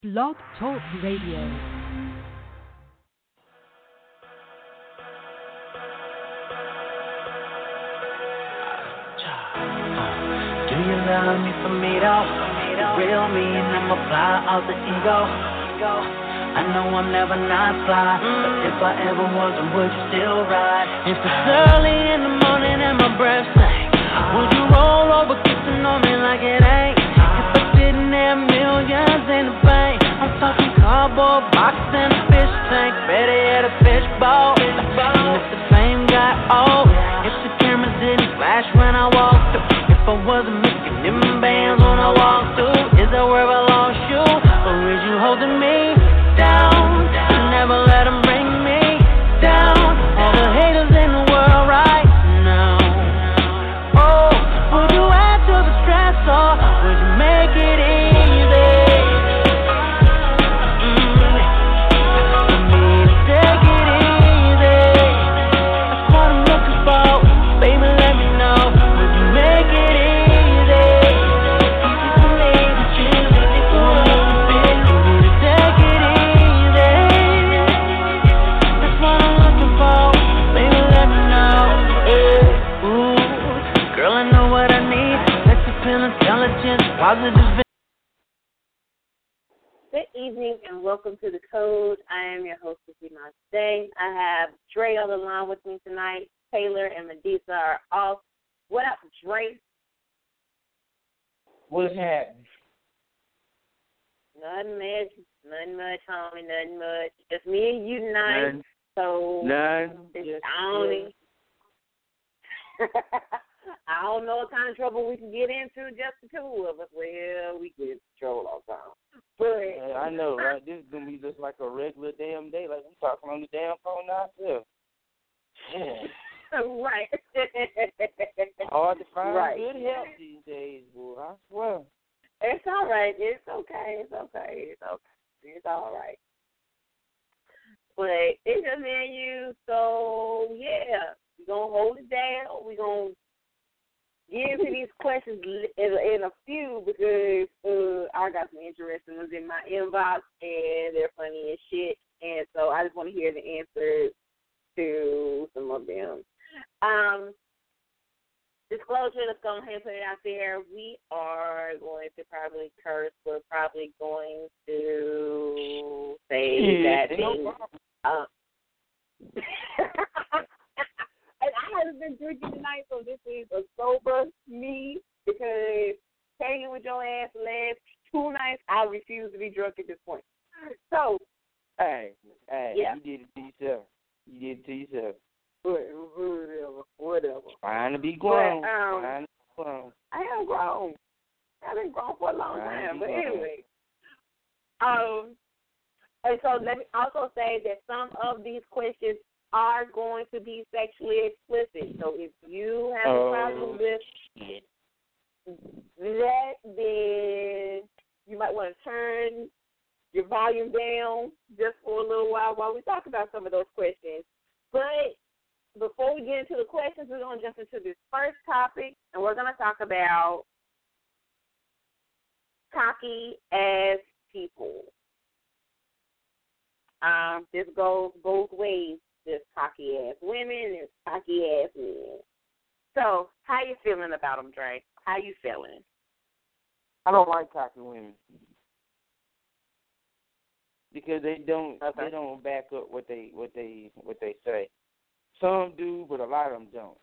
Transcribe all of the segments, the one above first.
Blog Talk Radio. Do you love me for me though? The real me, and I'ma fly out the ego. I know I'm never not fly, but if I ever wasn't, would you still ride? If it's early in the morning and my breath stank, would you roll over kissing on me like it ain't? If I didn't have millions in the bank, I'm talking cardboard box and a fish tank, better yet a fish bowl. And if the fame got old, if the cameras didn't flash when I walked through, if I wasn't making them bands when I walked through, is that where I lost you? Or is you holding me down? Never let them bring me down. All the haters in the world right now. Oh, would you add to the stress or would you make it easy? For me to take it easy. That's what I'm looking for. Baby, let me know. Would you make it easy? For me to choose if you want to fit. For me to take it easy. That's what I'm looking for. Baby, let me know. Yeah. Ooh, girl, I know what I need. Let's feel intelligence, positive. Good evening and welcome to The Code. I am your hostess, Iman. Today I have Dre on the line with me tonight. Taylor and Medusa are off. What up, Dre? What's happening? Nothing much, homie, nothing much. Just me and you tonight. None. So it's Just only. I don't know what kind of trouble we can get into, just the two of us. Well, we get in trouble all the time. But Hey, I know, right? This is gonna be just like a regular damn day, like we talking on the damn phone ourselves. Yeah. right. Hard to find Right. good help these days, boy. I swear. It's all right. It's okay. It's all right. But it's just me and you, so yeah, we're going to hold it down. We're going to get into these questions in a few because I got some interesting ones in my inbox, and they're funny as shit. And so I just want to hear the answers to some of them. Disclosure, let's go ahead and put it out there. We are going to probably curse. We're probably going to say bad things. And I haven't been drinking tonight, so this is a sober me because hanging with your ass the last 2 nights, I refuse to be drunk at this point. So, Hey, yeah. You did it to yourself. Whatever. Trying to be grown. But, I am grown. I've been grown for a long time. But anyway. And so let me also say that some of these questions are going to be sexually explicit. So if you have a problem with that, then you might want to turn your volume down just for a little while we talk about some of those questions. But before we get into the questions, we're going to jump into this first topic, and we're going to talk about cocky-ass people. This goes both ways. There's cocky-ass women, there's cocky-ass men. So, how you feeling about them, Dre? How you feeling? I don't like cocky women because they don't back up what they say. Some do, but a lot of them don't.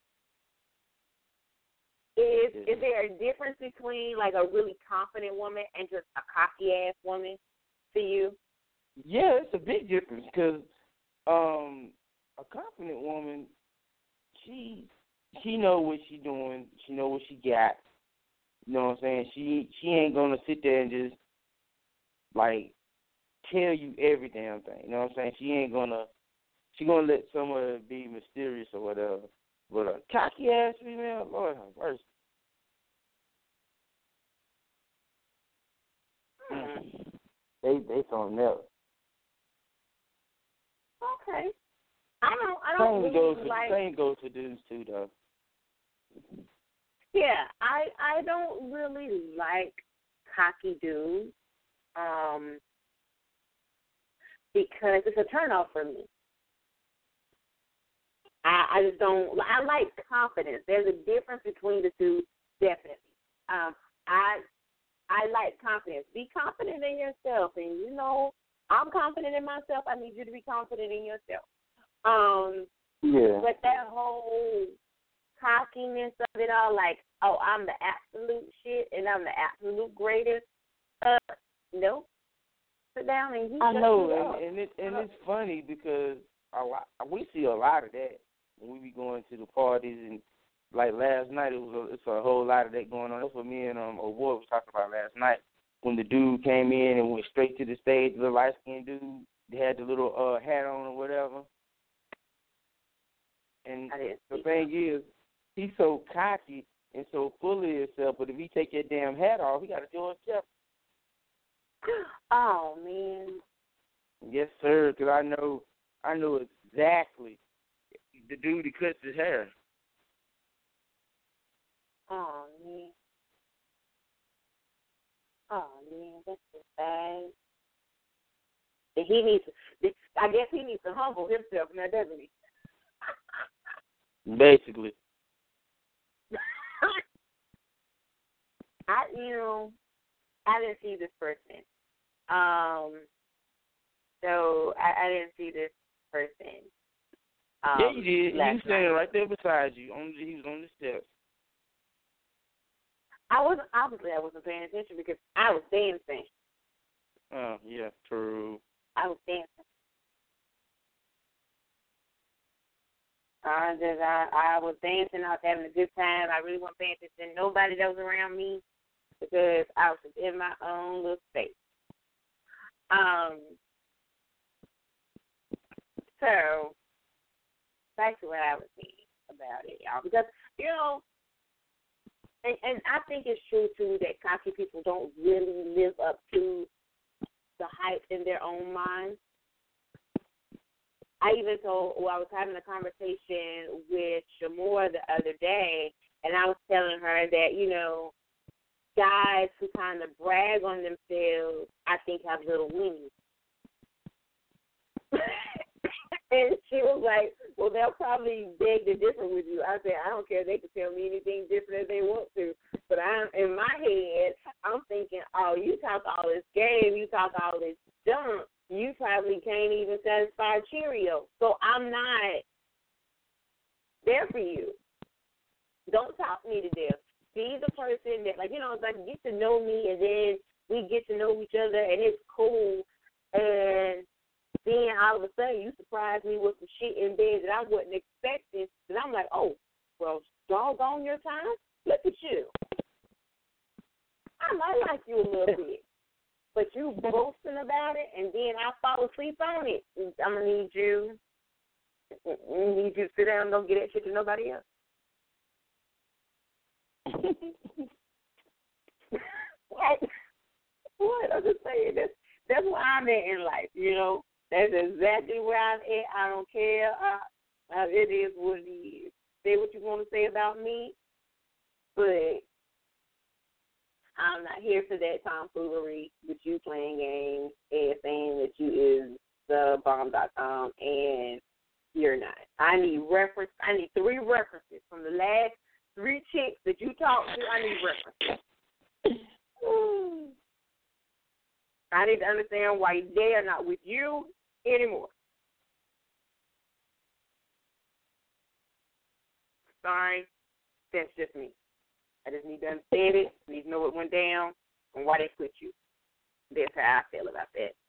Is there a difference between like a really confident woman and just a cocky-ass woman to you? Yeah, it's a big difference because a confident woman, she know what she doing. She know what she got. You know what I'm saying? She ain't gonna sit there and just like tell you every damn thing. You know what I'm saying? She gonna let some of it be mysterious or whatever. But a cocky ass female, Lord have mercy. They something else. Okay. I don't really Same goes for dudes too, though. Yeah, I don't really like cocky dudes. because it's a turnoff for me. I just don't. I like confidence. There's a difference between the two, definitely. I like confidence. Be confident in yourself, and I'm confident in myself. I need you to be confident in yourself. Yeah. But that whole cockiness of it all, like, oh, I'm the absolute shit and I'm the absolute greatest. Nope. Sit down and you. I know, and it's funny because we see a lot of that when we be going to the parties, and like last night it's a whole lot of that going on. That's what me and Award was talking about last night when the dude came in and went straight to the stage. The light skinned dude, they had the little hat on or whatever. And the thing is, he's so cocky and so full of himself, but if he take that damn hat off, he got to do himself. Oh, man. Yes, sir, because I know exactly the dude that cuts his hair. Oh, man. That's so bad. I guess he needs to humble himself now, doesn't he? Basically. I didn't see this person. So I didn't see this person. Yeah, you did. He was standing right there beside you. He was on the steps. I wasn't paying attention because I was dancing. Oh, yeah, true. I was dancing. I was dancing. I was having a good time. I really wasn't paying attention to nobody that was around me because I was just in my own little space. So back to what I was saying about it, y'all, because and I think it's true too that cocky people don't really live up to the hype in their own minds. I even I was having a conversation with Shamora the other day, and I was telling her that, guys who kind of brag on themselves, I think, have little weenies. And she was like, well, they'll probably beg to differ with you. I said, I don't care. They can tell me anything different if they want to. But in my head, I'm thinking, oh, you talk all this game, you talk all this junk, you probably can't even satisfy Cheerio. So I'm not there for you. Don't talk me to death. Be the person that, it's like get to know me, and then we get to know each other, and it's cool. And then all of a sudden you surprise me with some shit in bed that I wasn't expecting. And I'm like, oh, well, doggone your time. Look at you. I might like you a little bit. But you boasting about it, and then I fall asleep on it. I'm going to need you to sit down and don't get that shit to nobody else. What? I'm just saying, that's where I'm at in life, That's exactly where I'm at. I don't care. It is what it is. Say what you want to say about me, but I'm not here for that tomfoolery with you playing games and saying that you is the bomb.com and you're not. I need 3 references from the last 3 chicks that you talked to. I need references. I need to understand why they are not with you anymore. Sorry, that's just me. I just need to understand it, need to know what went down, and why they quit you. That's how I feel about that.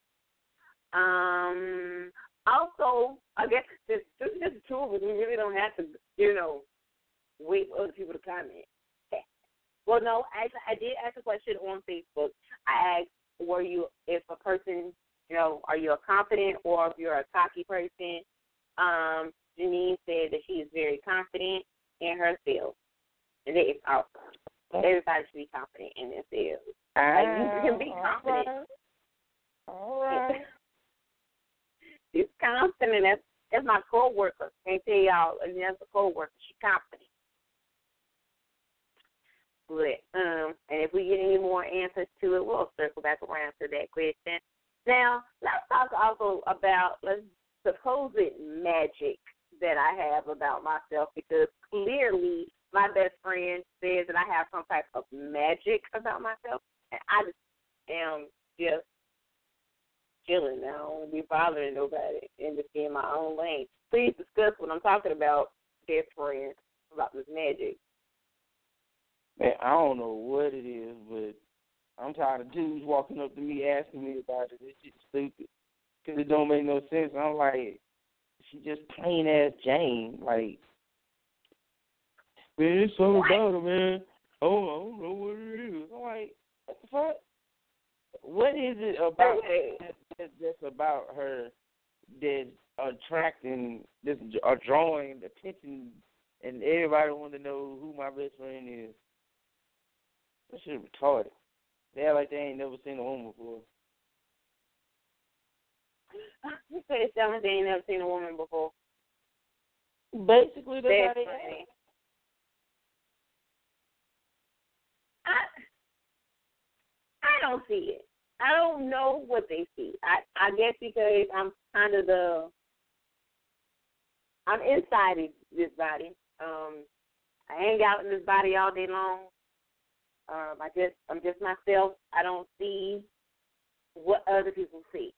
Also, I guess this is just the two of us. We really don't have to, wait for other people to comment. Well, no, actually, I did ask a question on Facebook. I asked, if a person, are you a confident or if you're a cocky person? Janine said that she is very confident in herself. And that is awesome. Everybody should be confident in themselves. You can be confident. All right. She's confident. That's my co-worker. Can't tell y'all, that's a co-worker. She's confident. But and if we get any more answers to it, we'll circle back around to that question. Now, let's talk also about supposed magic that I have about myself, because clearly my best friend says that I have some type of magic about myself, and I just am just chilling. I don't want to be bothering nobody and just be in my own lane. Please discuss what I'm talking about, best friend, about this magic. Man, I don't know what it is, but I'm tired of dudes walking up to me asking me about it. This shit's stupid because it don't make no sense. I'm like, she just plain ass Jane. Like, man, it's something about her, man. Oh, I don't know what it is. I'm like, what the fuck? What is it about that's about her that's attracting, this drawing attention, and everybody want to know who my best friend is? That shit retarded. They act like they ain't never seen a woman before. You said it's someone they ain't never seen a woman before. Basically, that's how they act. I don't see it. I don't know what they see. I guess because I'm kind of I'm inside this body. I hang out in this body all day long. I'm just myself. I don't see what other people see.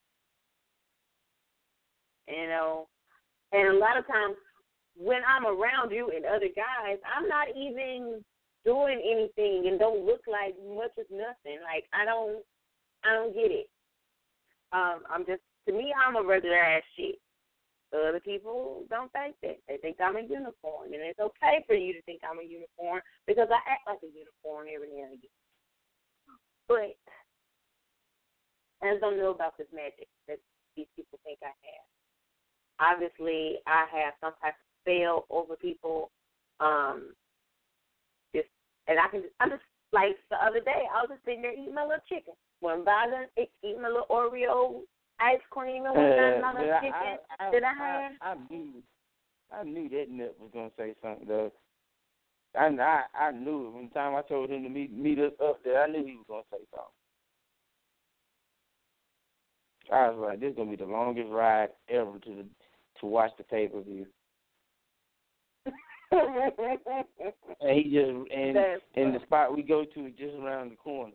You know, and a lot of times when I'm around you and other guys, I'm not even doing anything and don't look like much of nothing. Like I don't get it. To me, I'm a regular ass shit. Other people don't think that. They think I'm a unicorn, and it's okay for you to think I'm a unicorn because I act like a unicorn every now and again. But I just don't know about this magic that these people think I have. Obviously, I have some type of spell over people. I'm just like the other day, I was just sitting there eating my little chicken. When I eating my little Oreo ice cream and whatnot, my little chicken that I had. I knew that nut was gonna say something though. I knew it. From the time I told him to meet us up there, I knew he was gonna say something. I was like, this is gonna be the longest ride ever to watch the pay-per-view. And he just and the spot we go to is just around the corner.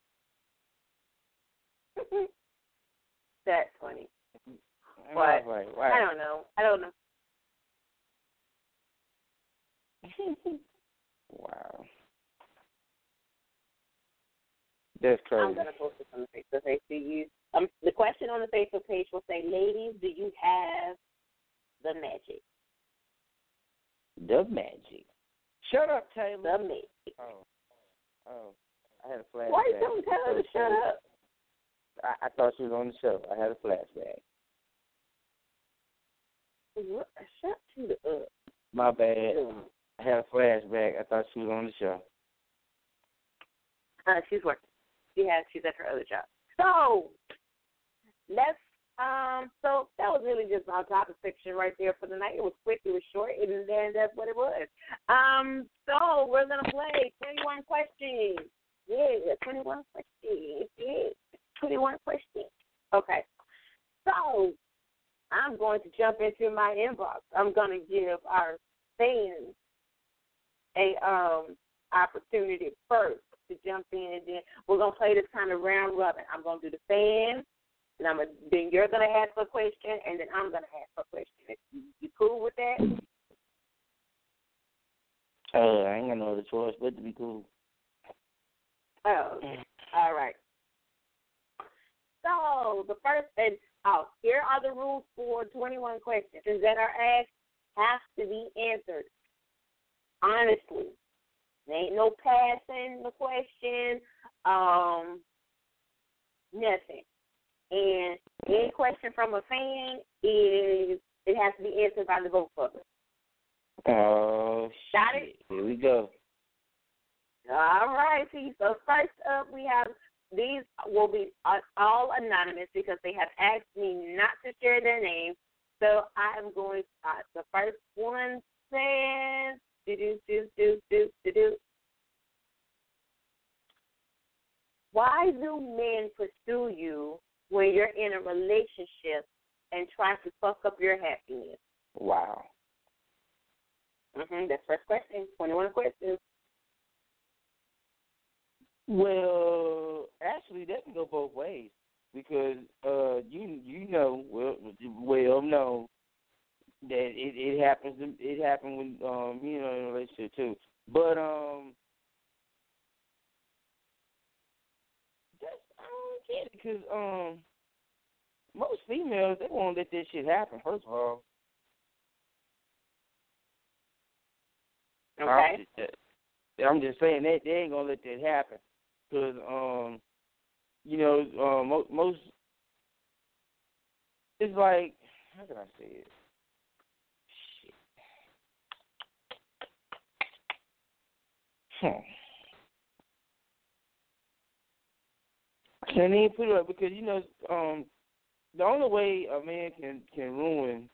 That's funny. And but I was like, wow. I don't know. Wow. That's crazy. I'm going to post this on the Facebook page to you. The question on the Facebook page will say, ladies, do you have the magic? The magic. Shut up, Taylor. The magic. Oh. I had a flashback. Why you telling Taylor to shut up? I thought she was on the show. I had a flashback. What? Shut you up. My bad. I had a flashback. I thought she was on the show. She's working. She's at her other job. So so that was really just our topic section right there for the night. It was quick, it was short, and then that's what it was. So we're gonna play 21 questions. Yeah, 21 questions. Yeah, 21 questions. Okay. So I'm going to jump into my inbox. I'm gonna give our fans a opportunity first to jump in, and then we're gonna play this kind of round robin. I'm gonna do the fans, and then you're gonna ask a question, and then I'm gonna ask a question. You cool with that? I ain't got no other choice but to be cool. Oh, all right. So the first, here are the rules for 21 questions that are asked have to be answered honestly. There ain't no passing the question, nothing. And any question from a fan it has to be answered by the both of us. Oh, got it? Here we go. All right, so first up we have, these will be all anonymous because they have asked me not to share their names. So I am going to start. The first one says, Why do men pursue you when you're in a relationship and try to fuck up your happiness? Wow. That's first question. 21 questions. Well, actually, that can go both ways because you know well known that it happens. It happened when you know in a relationship too. But I don't get it because most females they won't let that shit happen. First of all, okay. I'm just saying that they ain't gonna let that happen because you know most it's like how can I say it? I can't even put it up because you know the only way a man can ruin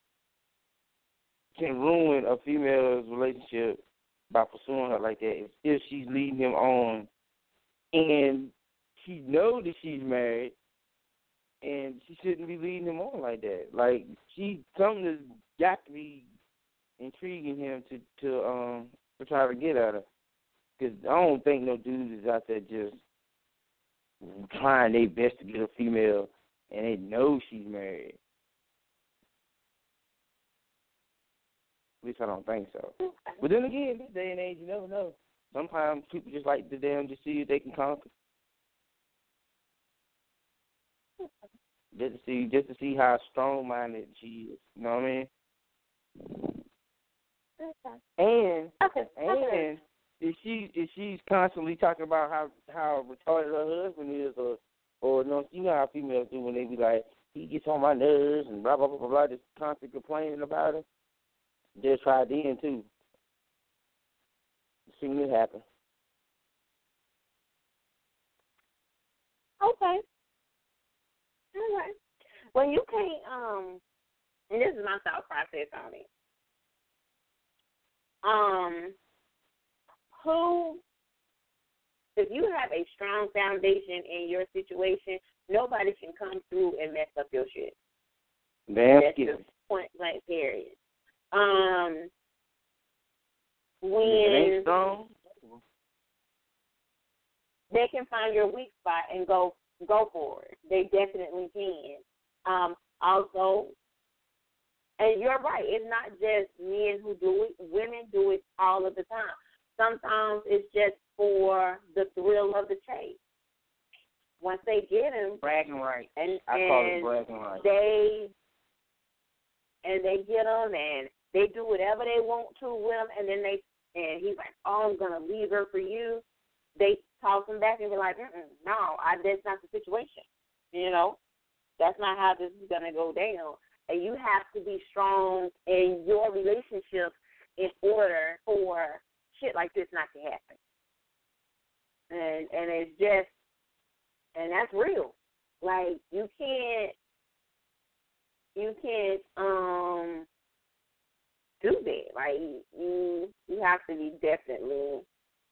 a female's relationship by pursuing her like that is if she's leading him on and she knows that she's married and she shouldn't be leading him on like that. Like something has got to be intriguing him to try to get at her. Because I don't think no dude is out there just trying their best to get a female and they know she's married. At least I don't think so. But then again, this day and age, you never know. Sometimes people just like to just see if they can conquer. Just to see how strong-minded she is. You know what I mean? And if she's constantly talking about how retarded her husband is, or you know how females do when they be like, he gets on my nerves and blah blah blah blah blah, just constantly complaining about him. They'll try then too. Seen it happen. Okay. All right. Well, you can't. And this is my thought process on it. If you have a strong foundation in your situation, nobody can come through and mess up your shit. Damn. That's just point blank period. When it ain't strong, they can find your weak spot and go for it. They definitely can. Also, and you're right, it's not just men who do it. Women do it all of the time. Sometimes it's just for the thrill of the chase. Once they get him, bragging rights. I call it bragging rights. They get them and they do whatever they want to with him, and then and he's like, "Oh, I'm gonna leave her for you." They toss him back and be like, "No, that's not the situation. You know, that's not how this is gonna go down." And you have to be strong in your relationship in order for shit like this not to happen. And it's just, and that's real. Like you can't do that. Like you have to be definitely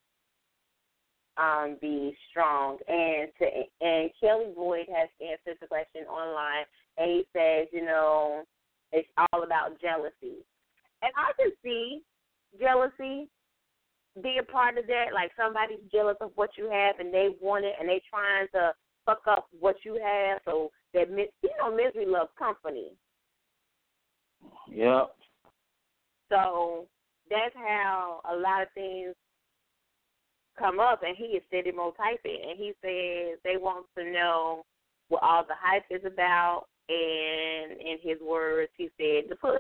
be strong. And Kelly Boyd has answered the question online, and he says, you know, it's all about jealousy. And I can see jealousy be a part of that. Like somebody's jealous of what you have, and they want it, and they trying to fuck up what you have. So that misery loves company. Yep. So that's how a lot of things come up, and he is steady more typing, and he says they want to know what all the hype is about, and in his words, he said the puss.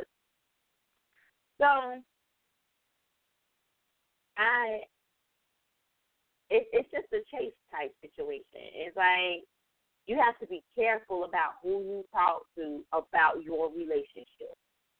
So it's just a chase type situation. It's like you have to be careful about who you talk to about your relationship.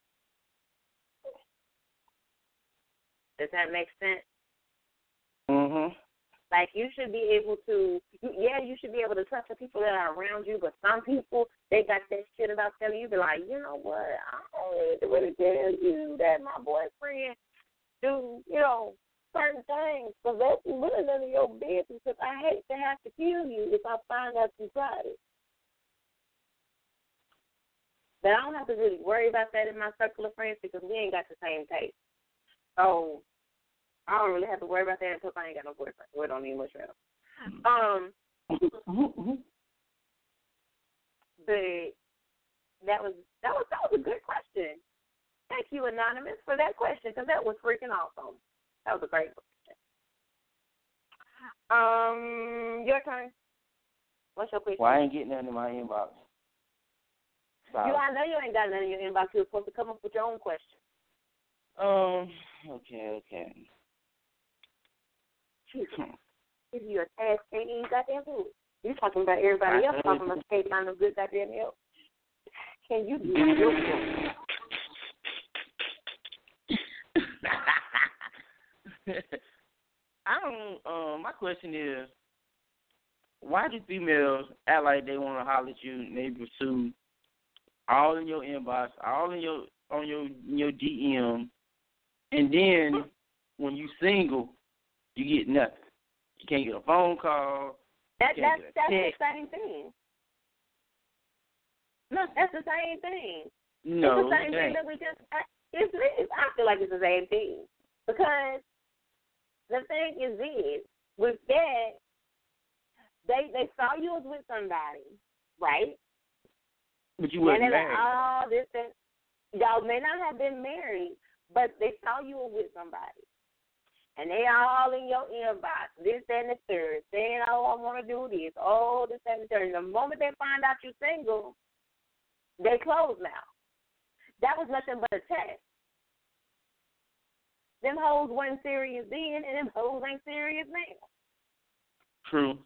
Does that make sense? Mhm. Like you should be able to, you should be able to trust the people that are around you. But some people, they got that shit about them. You be like, you know what? I don't need to really tell you that my boyfriend do, certain things, because that's really none of your business, because I hate to have to kill you if I find out you tried it. But I don't have to really worry about that in my circle of friends because we ain't got the same taste. So I don't really have to worry about that until I ain't got no boyfriend. We don't need much else. But that was a good question. Thank you, Anonymous, for that question, because that was freaking awesome. That was a great question. Your turn. What's your question? Well, I ain't getting nothing in my inbox. I know you ain't got nothing in your inbox. You're supposed to come up with your own question. Okay. If you're a task, can't even goddamn do it. You talking about everybody else talking about can't find no good goddamn help. Can you do it? I don't. My question is, why do females act like they want to holler at you and they pursue all in your inbox, all in your DM, and then when you single, you get nothing. You can't get a phone call. That's the same thing. No, that's the same thing. No, it's the same thing that we just. I feel like it's the same thing because the thing is this: with that, they saw you was with somebody, right? But you wasn't married. Like, y'all may not have been married, but they saw you were with somebody. And they all in your inbox, this, that, and the third, saying, oh, I want to do this, oh, this, that, and the third. And the moment they find out you're single, they close now. That was nothing but a test. Them hoes weren't serious then, and them hoes ain't serious now. True.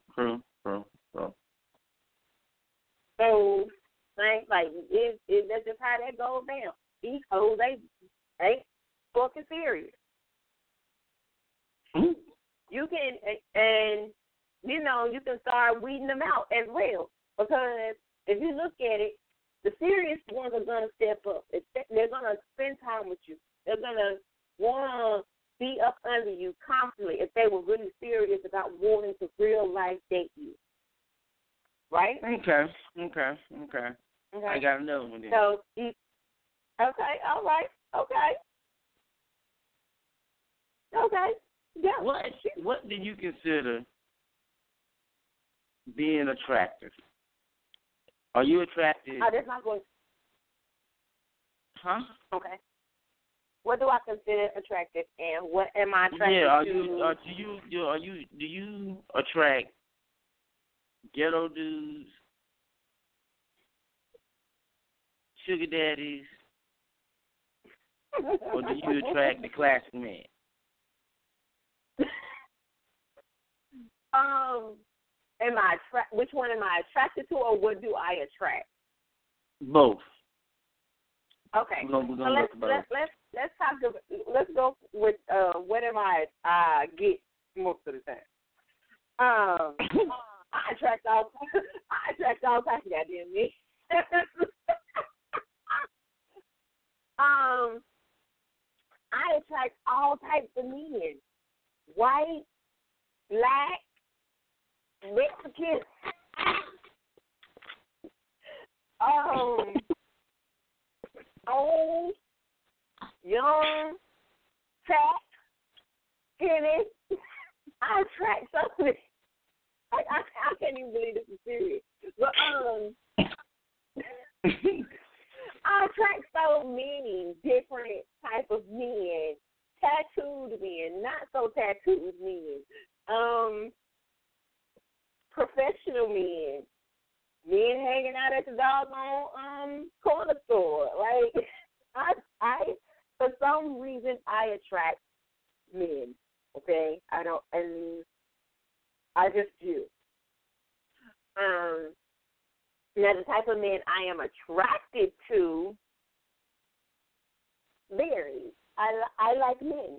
So, like, that's just how that goes down. These hoes, they ain't fucking serious. Mm-hmm. You can, and, you can start weeding them out as well. Because if you look at it, the serious ones are going to step up. They're going to spend time with you. They're going to want to be up under you constantly if they were really serious about wanting to real life date you. Right? Okay. I got another one then. So, okay, all right, okay. Yeah. What do you consider being attractive? Are you attracted? Oh, that's not going. Huh? Okay. What do I consider attractive, and what am I attracted to? Do you attract ghetto dudes, sugar daddies, or do you attract the classic man? Which one am I attracted to, or what do I attract? Both. Okay. We're gonna let's go with what am I get most of the time. I attract all types of goddamn men. I attract all types of men. White, black, Mexican, old, young, fat, skinny. I attract something. I can't even believe this is serious. But I attract so many different type of men. Tattooed men, not so tattooed men. Professional men hanging out at the doggone corner store. Like I for some reason I attract men. Okay, I just do. Now the type of men I am attracted to varies. I like men.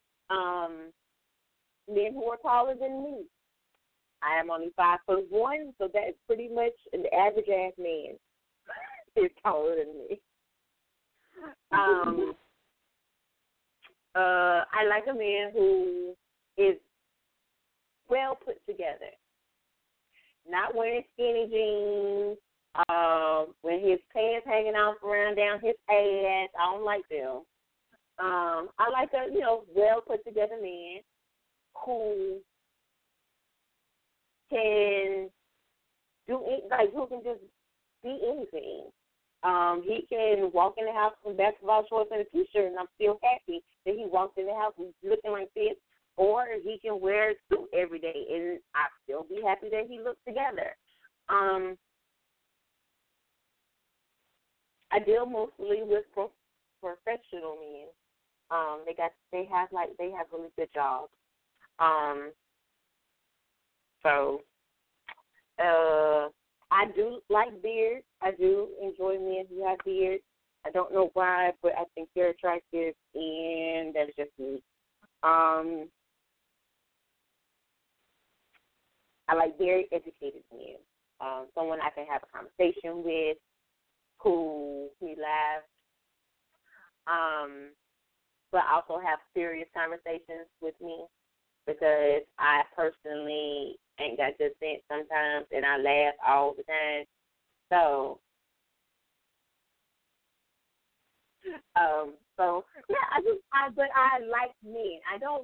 Men who are taller than me. I am only 5'1", so that's pretty much an average ass man is taller than me. I like a man who is well put together, not wearing skinny jeans, with his pants hanging out around down his ass. I don't like them. I like a well put together man who can do it, like who can just be anything. He can walk in the house with basketball shorts and a t-shirt, and I'm still happy that he walked in the house looking like this. Or he can wear a suit every day, and I still be happy that he looks together. I deal mostly with professional men. They have really good jobs. I do like beards. I do enjoy men who have beards. I don't know why, but I think they're attractive, and that's just me. I like very educated men. Someone I can have a conversation with, who we laugh, but also have serious conversations with me, because I personally ain't got good sense sometimes, and I laugh all the time. So yeah, but I like men.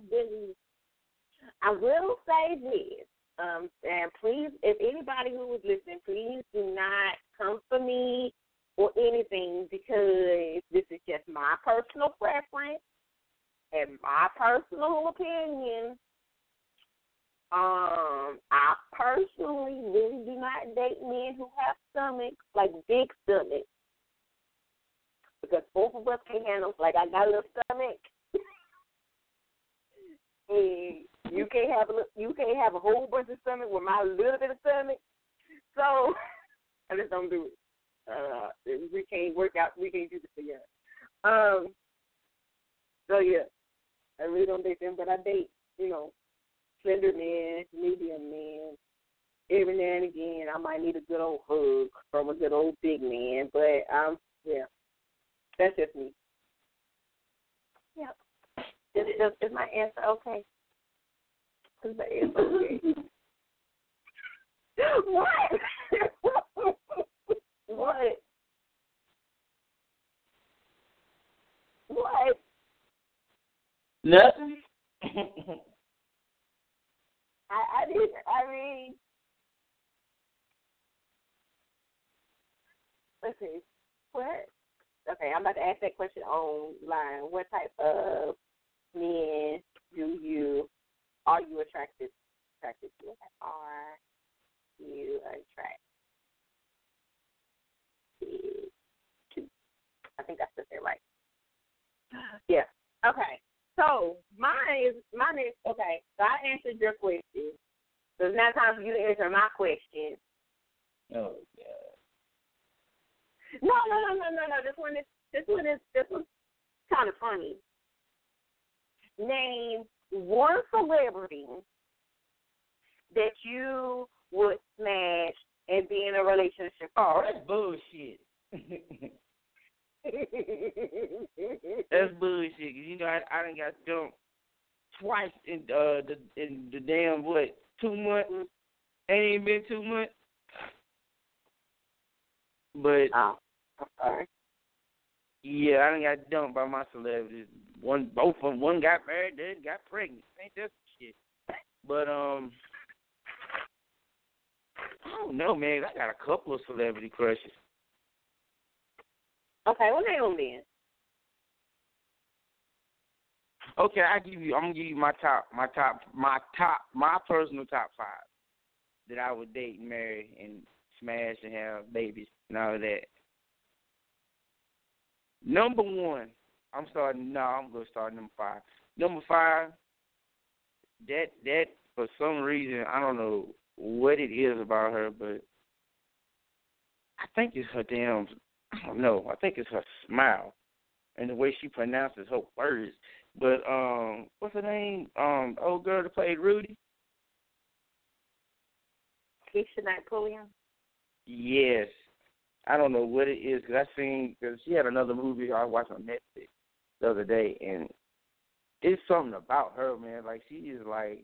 I will say this, and please, if anybody who is listening, please do not come for me or anything, because this is just my personal preference and my personal opinion. I personally really do not date men who have stomachs, like big stomachs, because both of us can handle. Like, I got a little stomach, and you can't have a whole bunch of stomach with my little bit of stomach. So I just don't do it. We can't work out. We can't do this together. So yeah, I really don't date them, but I date, slender men, medium men. Every now and again, I might need a good old hug from a good old big man, but yeah, that's just me. Yep. Is my answer okay? Is my answer okay? What? What? What? Nothing. I mean, let's see. What? Okay, I'm about to ask that question online. What type of men are you attracted to? Are you attracted to? I think that's it right. Yeah. Okay. So mine is okay. So I answered your question. So it's now time for you to answer my question. Oh God. No. This one's kind of funny. Name one celebrity that you would smash and be in a relationship. Oh, that's bullshit. That's bullshit. 'Cause I done got dumped twice in the damn 2 months. Ain't even been 2 months. But I'm sorry. Yeah, I done got dumped by my celebrities. Both of them. One got married, the other got pregnant. Ain't that some shit? But I don't know, man. I got a couple of celebrity crushes. Okay, what name them then? Okay, I'm gonna give you my personal top 5 that I would date and marry and smash and have babies and all of that. Number 1, I'm gonna start number 5. Number 5, that for some reason, I don't know what it is about her, but I think it's her I don't know. I think it's her smile and the way she pronounces her words. But what's her name? Old girl that played Rudy. Keisha Knight Pulliam. Yes, I don't know what it is because she had another movie I watched on Netflix the other day, and it's something about her, man. Like, she is like,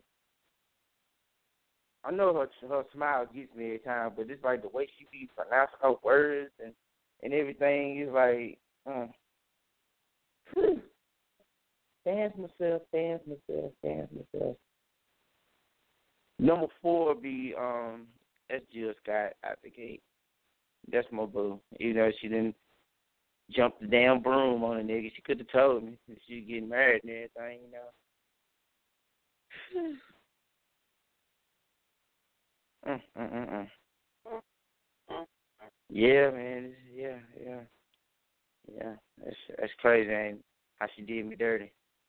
I know her smile gets me every time, but it's like the way she be pronouncing her words and everything is like, Fans myself. Number 4 would be that's Jill Scott out the gate. That's my boo. Even though she didn't jump the damn broom on a nigga, she could have told me that she was getting married and everything, Yeah, man. Yeah. That's crazy, ain't it? How she did me dirty.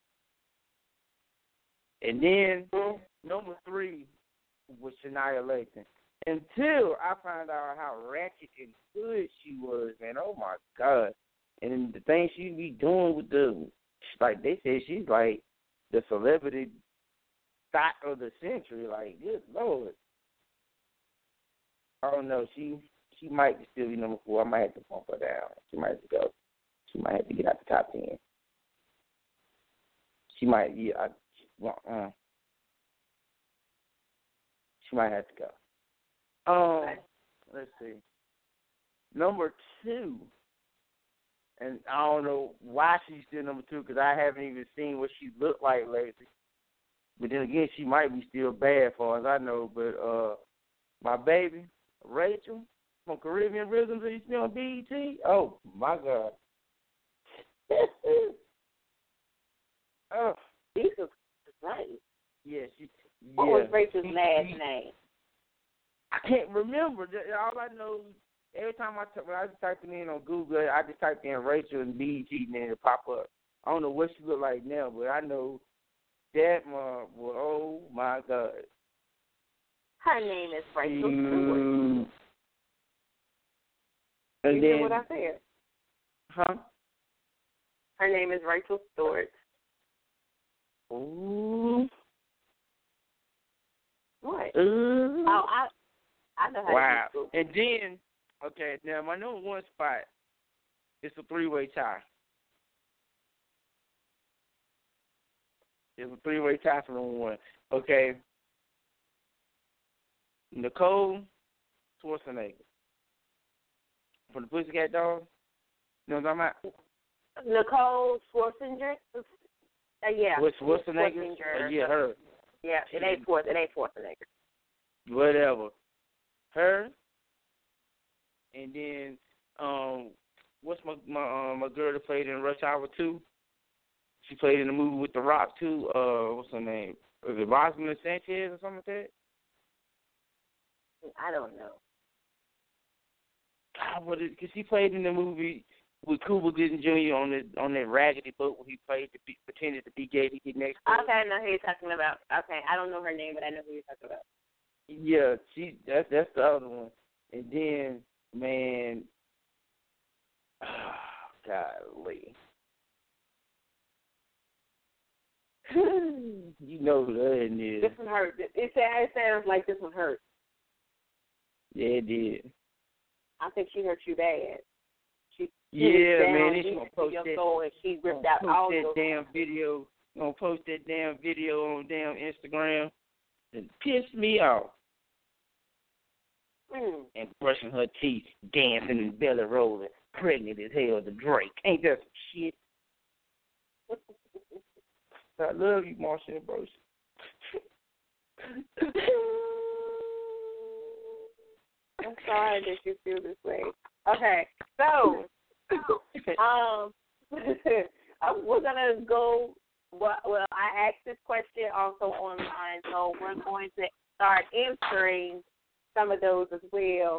And then number 3 was Shania Lathan. Until I found out how ratchet and good she was, man. Oh my God. And the things she be doing with like they said, she's like the celebrity thought of the century. Like, good Lord. I don't know. She might still be number 4. I might have to bump her down. She might have to go. She might have to get out the top 10. She might, she might have to go. Let's see. Number 2, and I don't know why she's still number 2 because I haven't even seen what she looked like lately. But then again, she might be still bad, far as I know. But my baby, Rachel, from Caribbean Rhythms that you see on BET. Oh my God. Jesus Christ. Yeah, What was Rachel's last name? I can't remember. All I know, every time when I was typing in on Google, I just typed in Rachel and BET and then it pop up. I don't know what she look like now, but I know that mom. Oh my God. Her name is Rachel Stewart. And you hear what I said? Huh? Her name is Rachel Stewart. Ooh. What? Ooh. Oh, I know how wow. to do. And then, okay, now my number 1 spot is a 3-way tie. It's a 3-way tie for number 1. Okay. Nicole Schwarzenegger from the Pussycat Dolls. You know what I'm talking about? Nicole Schwarzenegger. Yeah. Schwarzenegger? Yeah, her. Yeah, it ain't Schwarzenegger. Whatever. Her. And then, what's my girl that played in Rush Hour 2? She played in the movie with The Rock too. What's her name? Is it Rosalind Sanchez or something like that? I don't know. God, what is? Because she played in the movie with Cuba Gooding Jr. on that raggedy boat where he pretended to be gay to get next to her. Okay, I know who you're talking about. Okay, I don't know her name, but I know who you're talking about. Yeah, that's the other one. And then, man, golly. You know who that is. This one hurt. It sounds like this one hurt. Yeah, it did. I think she hurt you bad. She man, she's gonna post your that. soul and she ripped out all that those damn video. Gonna post that damn video on damn Instagram and piss me off. And brushing her teeth, dancing and belly rolling, pregnant as hell to Drake. Ain't that some shit? I love you, Marsha Ambrosius. I'm sorry that you feel this way. Okay, so we're gonna go. Well, I asked this question also online, so we're going to start answering some of those as well.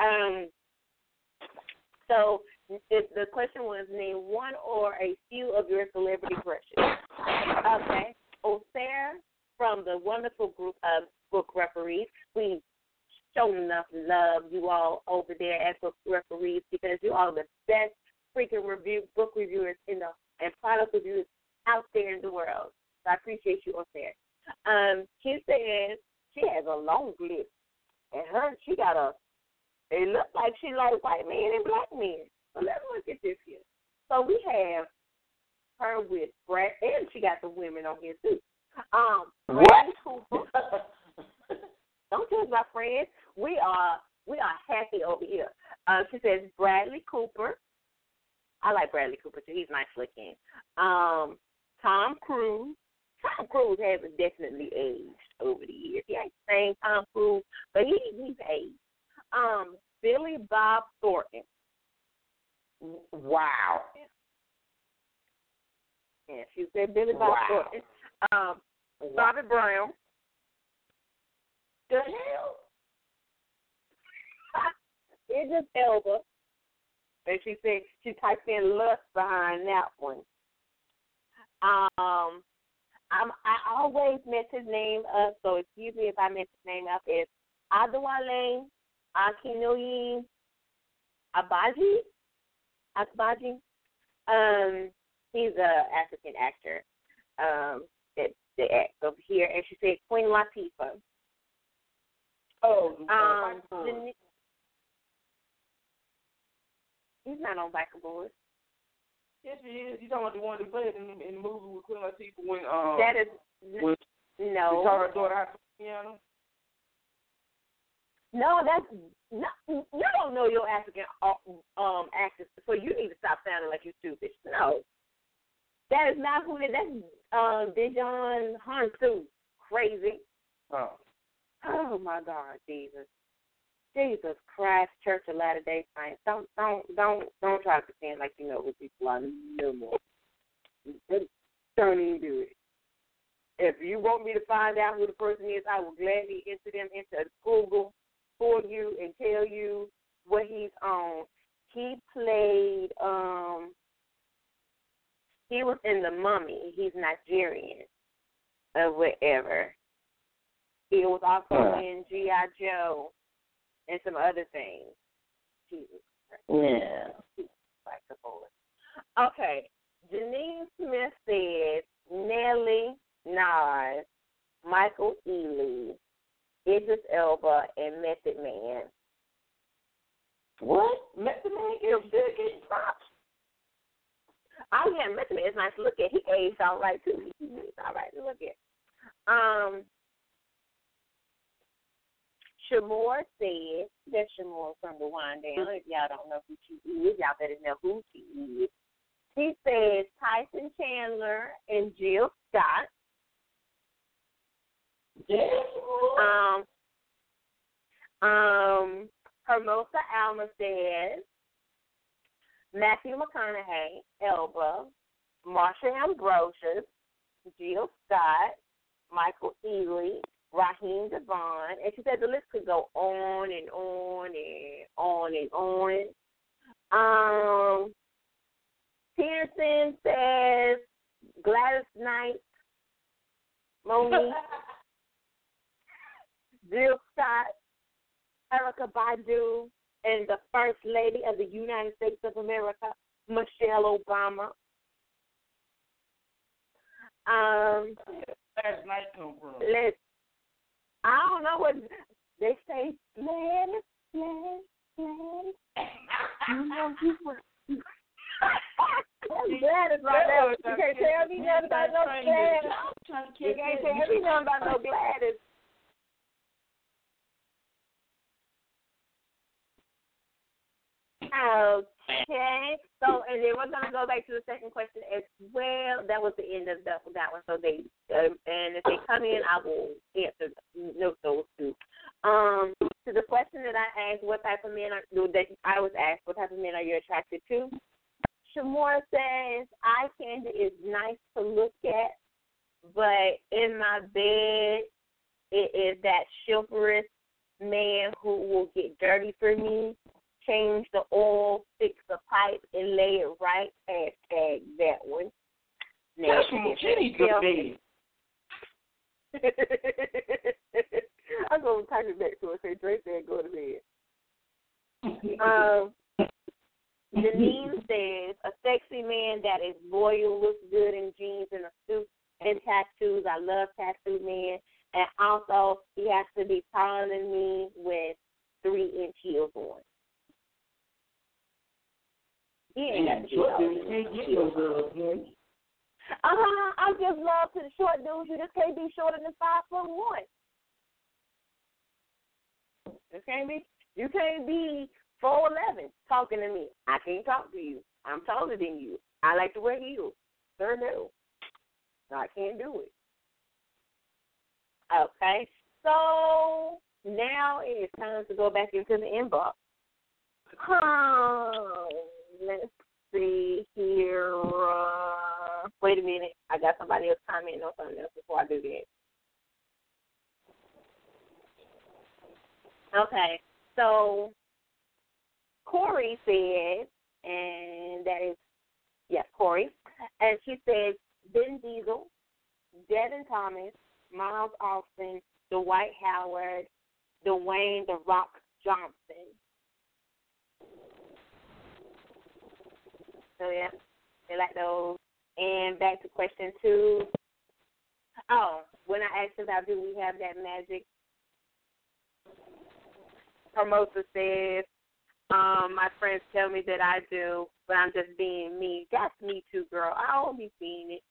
So the question was, name one or a few of your celebrity crushes. Okay. Osair from the wonderful group of book referees. We shown enough love, you all over there at book referees, because you all are the best freaking book reviewers and product reviewers out there in the world. So I appreciate you, Osair. She says she has a long list. And she got it looks like she likes white men and black men. So let's look at this here. So we have her with Brad, and she got some women on here too. What? Cooper. Don't judge my friends. We are happy over here. She says Bradley Cooper. I like Bradley Cooper too. He's nice looking. Tom Cruise. Tom Cruise has definitely aged over the years. He ain't the same Tom Cruise, but he's aged. Billy Bob Thornton. Wow. Yeah, she said Billy Bob Thornton. Bobby Brown. The hell? Idris Elba. And she said she typed in lust behind that one. I always mess his name up, so excuse me if I mess his name up. It's Adewale Akinoyi Agbaji. He's an African actor that acts over here. And she said Queen Latifah. He's not on Biker Boys. Yes, he is. He's talking about the one that played in the movie with Queen Latifah when that is when no. She taught her daughter how to play piano. No, that's no. You don't know your African actors, so you need to stop sounding like you're stupid. No, that is not who it is. That's Dijon Hansu. Crazy. Oh my God, Jesus Christ, Church of Latter-day Saints. Don't try to pretend like you know who people are no more. Don't even do it. If you want me to find out who the person is, I will gladly enter them into Google for you and tell you what he's on. He played, he was in The Mummy. He's Nigerian or whatever. He was also in G.I. Joe and some other things. Jesus Christ. Yeah. Like the bullet. Okay. Janine Smith said Nelly, Nas, Michael Ealy, Idris Elba, and Method Man. What? Method Man is getting props. Oh, yeah, Method Man is nice to look at. He aged all right, too. He's all right to look at. Shamor said, that's Shamor from the Wind Down. If y'all don't know who she is, y'all better know who she is. He says Tyson Chandler and Jill Scott. Hermosa Alma says Matthew McConaughey, Elba, Marsha Ambrosius, Jill Scott, Michael Ealy, Raheem Devon, and she said the list could go on and on and on and on. Pearson says Gladys Knight, Monique, Jill Scott, Erykah Badu, and the First Lady of the United States of America, Michelle Obama. Last night come from. I don't know what they say. Gladys. You know you were. Gladys right now. You can't tell me nothing about no Gladys. You can't tell me nothing about no Gladys. Okay, so and then we're gonna go back to the second question as well. That was the end of that one. So they and if they come in, I will answer those two. To the question that I asked, what type of men what type of men are you attracted to? Shamora says eye candy is nice to look at, but in my bed, it is that chivalrous man who will get dirty for me. Change the oil, fix the pipe, and lay it right. Hashtag that one. That's from Jenny to bed. I'm going to type it back to her and say, Dre said go to bed. Janine says, a sexy man that is loyal, looks good in jeans and a suit and tattoos. I love tattooed men. And also, he has to be taller than me with 3-inch heels on. Yeah, you can't get those girls, man. I just love to the short dudes. You just can't be shorter than 5'1". You can't be 4'11" talking to me. I can't talk to you. I'm taller than you. I like to wear heels. Sure do. I can't do it. Okay, so now it's time to go back into the inbox. Let's see here. Wait a minute. I got somebody else commenting on something else before I do that. Okay, so Corey said, and that is, yes, Corey, and she said Vin Diesel, Devin Thomas, Miles Austin, Dwight Howard, Dwayne The Rock Johnson. So, yeah, they like those. And back to question 2. Oh, when I asked about do we have that magic, Hermosa says, my friends tell me that I do, but I'm just being me. That's me too, girl. I don't be seeing it.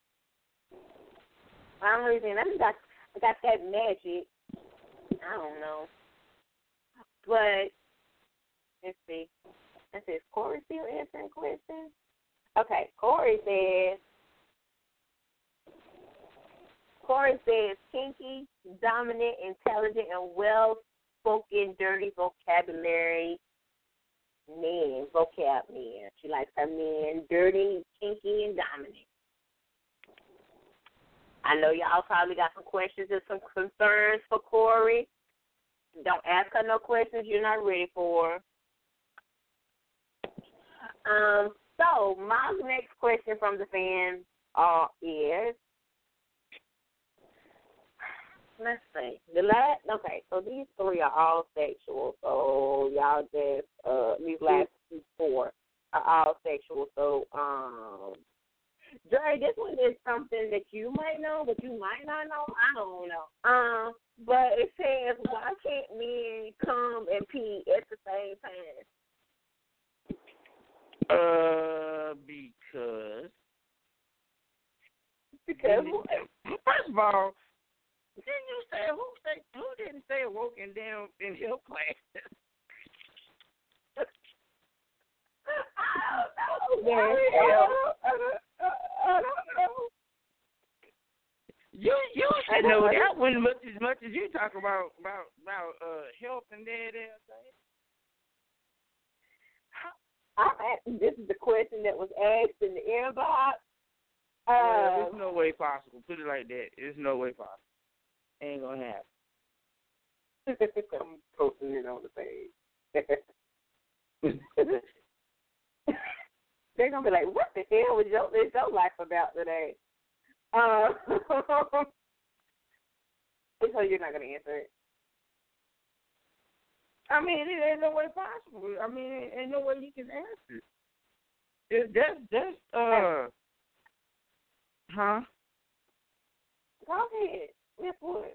I don't really think I got that magic. I don't know. But let's see. Is Corey still answering questions? Okay, Corey says kinky, dominant, intelligent, and well-spoken, dirty vocabulary man, vocab man. She likes her men dirty, kinky, and dominant. I know y'all probably got some questions and some concerns for Corey. Don't ask her no questions you're not ready for. So my next question from the fans is, let's see, okay, so these 3 are all sexual, so y'all just, these last 4 are all sexual, so, Dre, this one is something that you might know, but you might not know. I don't know. But it says, why can't men come and pee at the same time? Because what? First of all, didn't you say who didn't say walking down in hill class? I don't know. You should know that one as much as you talk about health and that thing. This is the question that was asked in the inbox. There's no way possible. Put it like that. There's no way possible. Ain't gonna happen. I'm posting it on the page. They're gonna be like, "What the hell was your life about today?" So you're not gonna answer it. I mean, it ain't no way possible. I mean, it ain't no way you can answer it. That's huh? Go ahead. Guess what?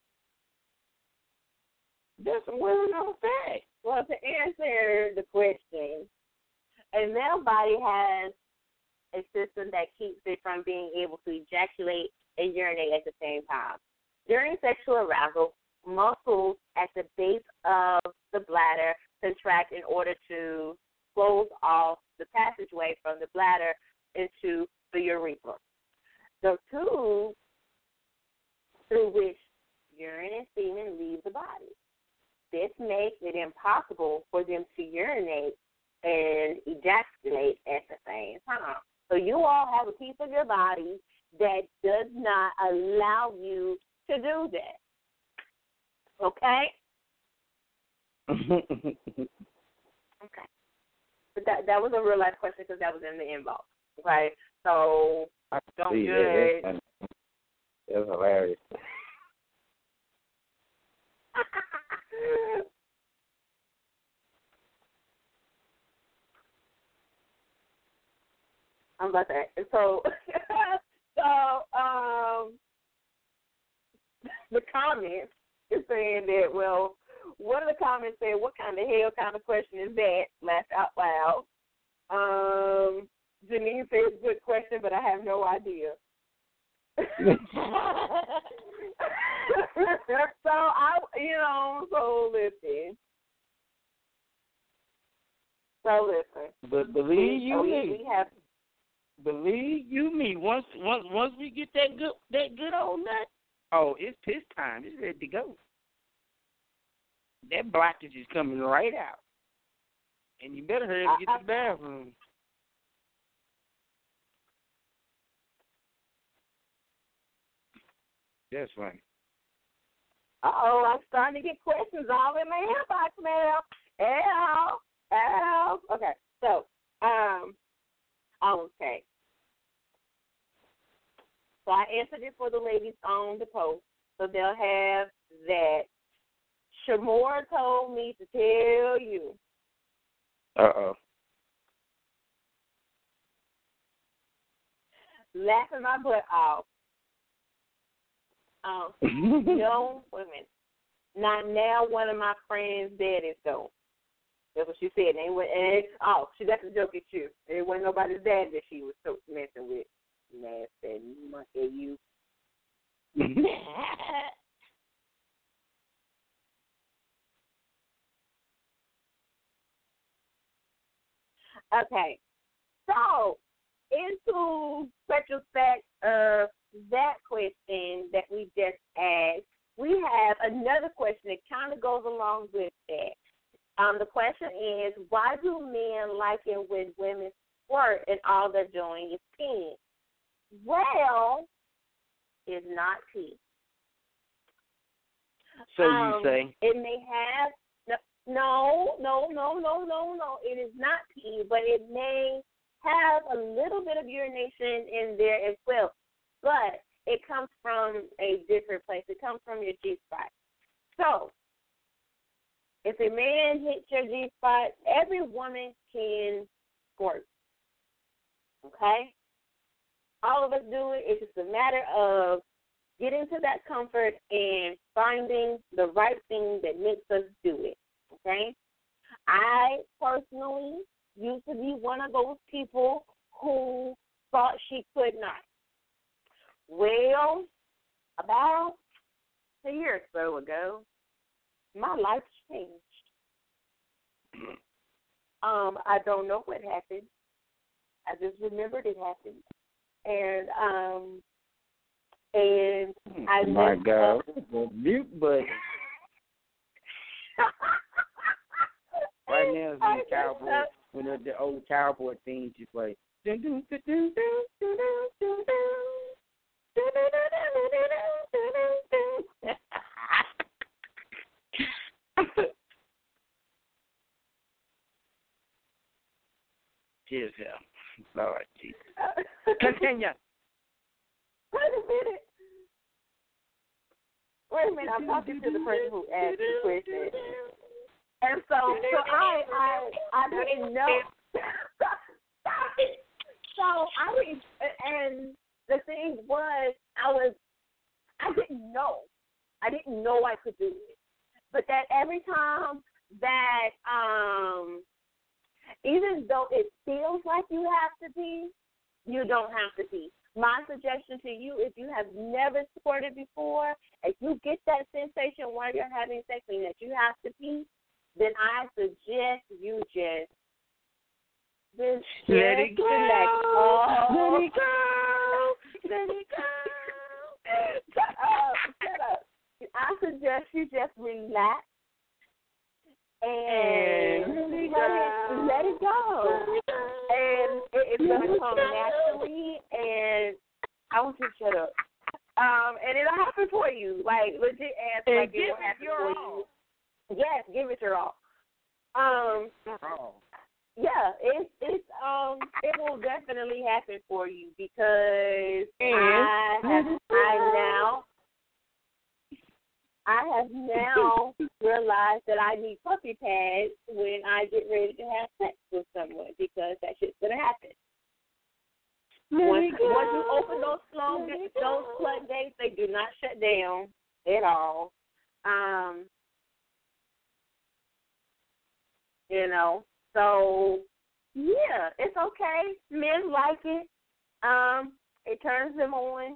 That's a well-known fact. Well, to answer the question, a male body has a system that keeps it from being able to ejaculate and urinate at the same time. During sexual arousal, muscles at the base of the bladder contract in order to close off the passageway from the bladder into the urethra. The tube through which urine and semen leave the body. This makes it impossible for them to urinate and ejaculate at the same time. So you all have a piece of your body that does not allow you to do that. Okay? Okay. But that was a real life question because that was in the inbox. Okay? So don't judge. That's hilarious. I'm about to. So the comments is saying that. Well, one of the comments said, "What kind of hell kind of question is that?" Laugh out loud. Janine says, "Good question, but I have no idea. So listen. But believe you me, once we get that good old nut, oh, it's piss time. It's ready to go. That blockage is coming right out, and you better hurry up and get to the bathroom. That's funny. I'm starting to get questions all in my inbox now. Okay, so, okay. So I answered it for the ladies on the post, so they'll have that. Shamora told me to tell you. Uh-oh. Laughing my butt off. No women. Not now one of my friends' daddies though. That's what she said. She got the joke at you. It wasn't nobody's dad that she was so messing with. Nasty monkey, you. Okay. So, into retrospect of that question that we just asked, we have another question that kind of goes along with that. The question is, why do men like it when women squirt and all they're doing is peeing? Well, it's not pee. So you say? It may have, no. It is not pee, but it may have a little bit of urination in there as well. But it comes from a different place. It comes from your G-spot. So, if a man hits your G-spot, every woman can squirt. Okay? All of us do it. It's just a matter of getting to that comfort and finding the right thing that makes us do it. Okay? I personally used to be one of those people who thought she could not. Well, about a year or so ago, my life changed. I don't know what happened. I just remembered it happened. And I my God, the mute button. Right now, it's the cowboy when the old cowboy themes you play. Cheers, hell. Lord Jesus. Continue. Wait a minute. I'm talking to the person who asked the question. And so I didn't know. So and the thing was, I didn't know. I didn't know I could do it. But that every time that, even though it feels like you have to pee, you don't have to pee. My suggestion to you, if you have never squirted before, if you get that sensation while you're having sex and that you have to pee, then I suggest you just let it go. Let it go. Let it go. Shut up. I suggest you just relax and let it go. And it's going to come naturally, and I want you to shut up. And it'll happen for you. Like, legit ass, like it will happen for you. Yes, give it your all. Yeah, it will definitely happen for you because I have now realized that I need puppy pads when I get ready to have sex with someone because that shit's gonna happen. Once you open those floodgates, they do not shut down at all. So yeah, it's okay. Men like it. It turns them on.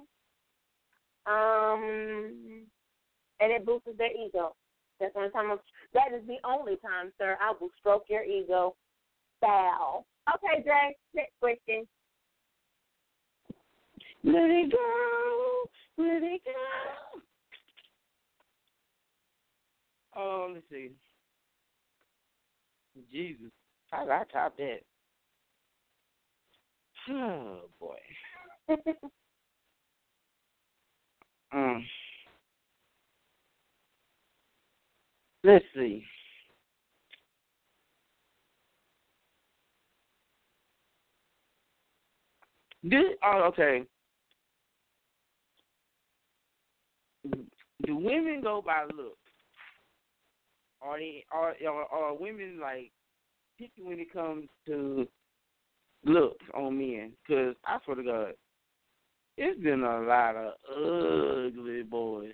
And it boosts their ego. That's the only time. That is the only time, sir, I will stroke your ego. Bow. Okay, Jay. Next question. Let it go. Let it go. Oh, let's see. Jesus. How did I top that? Oh, boy. Let's see. Okay. Do women go by looks? Are women like picky when it comes to looks on men? Because I swear to God, it's been a lot of ugly boys,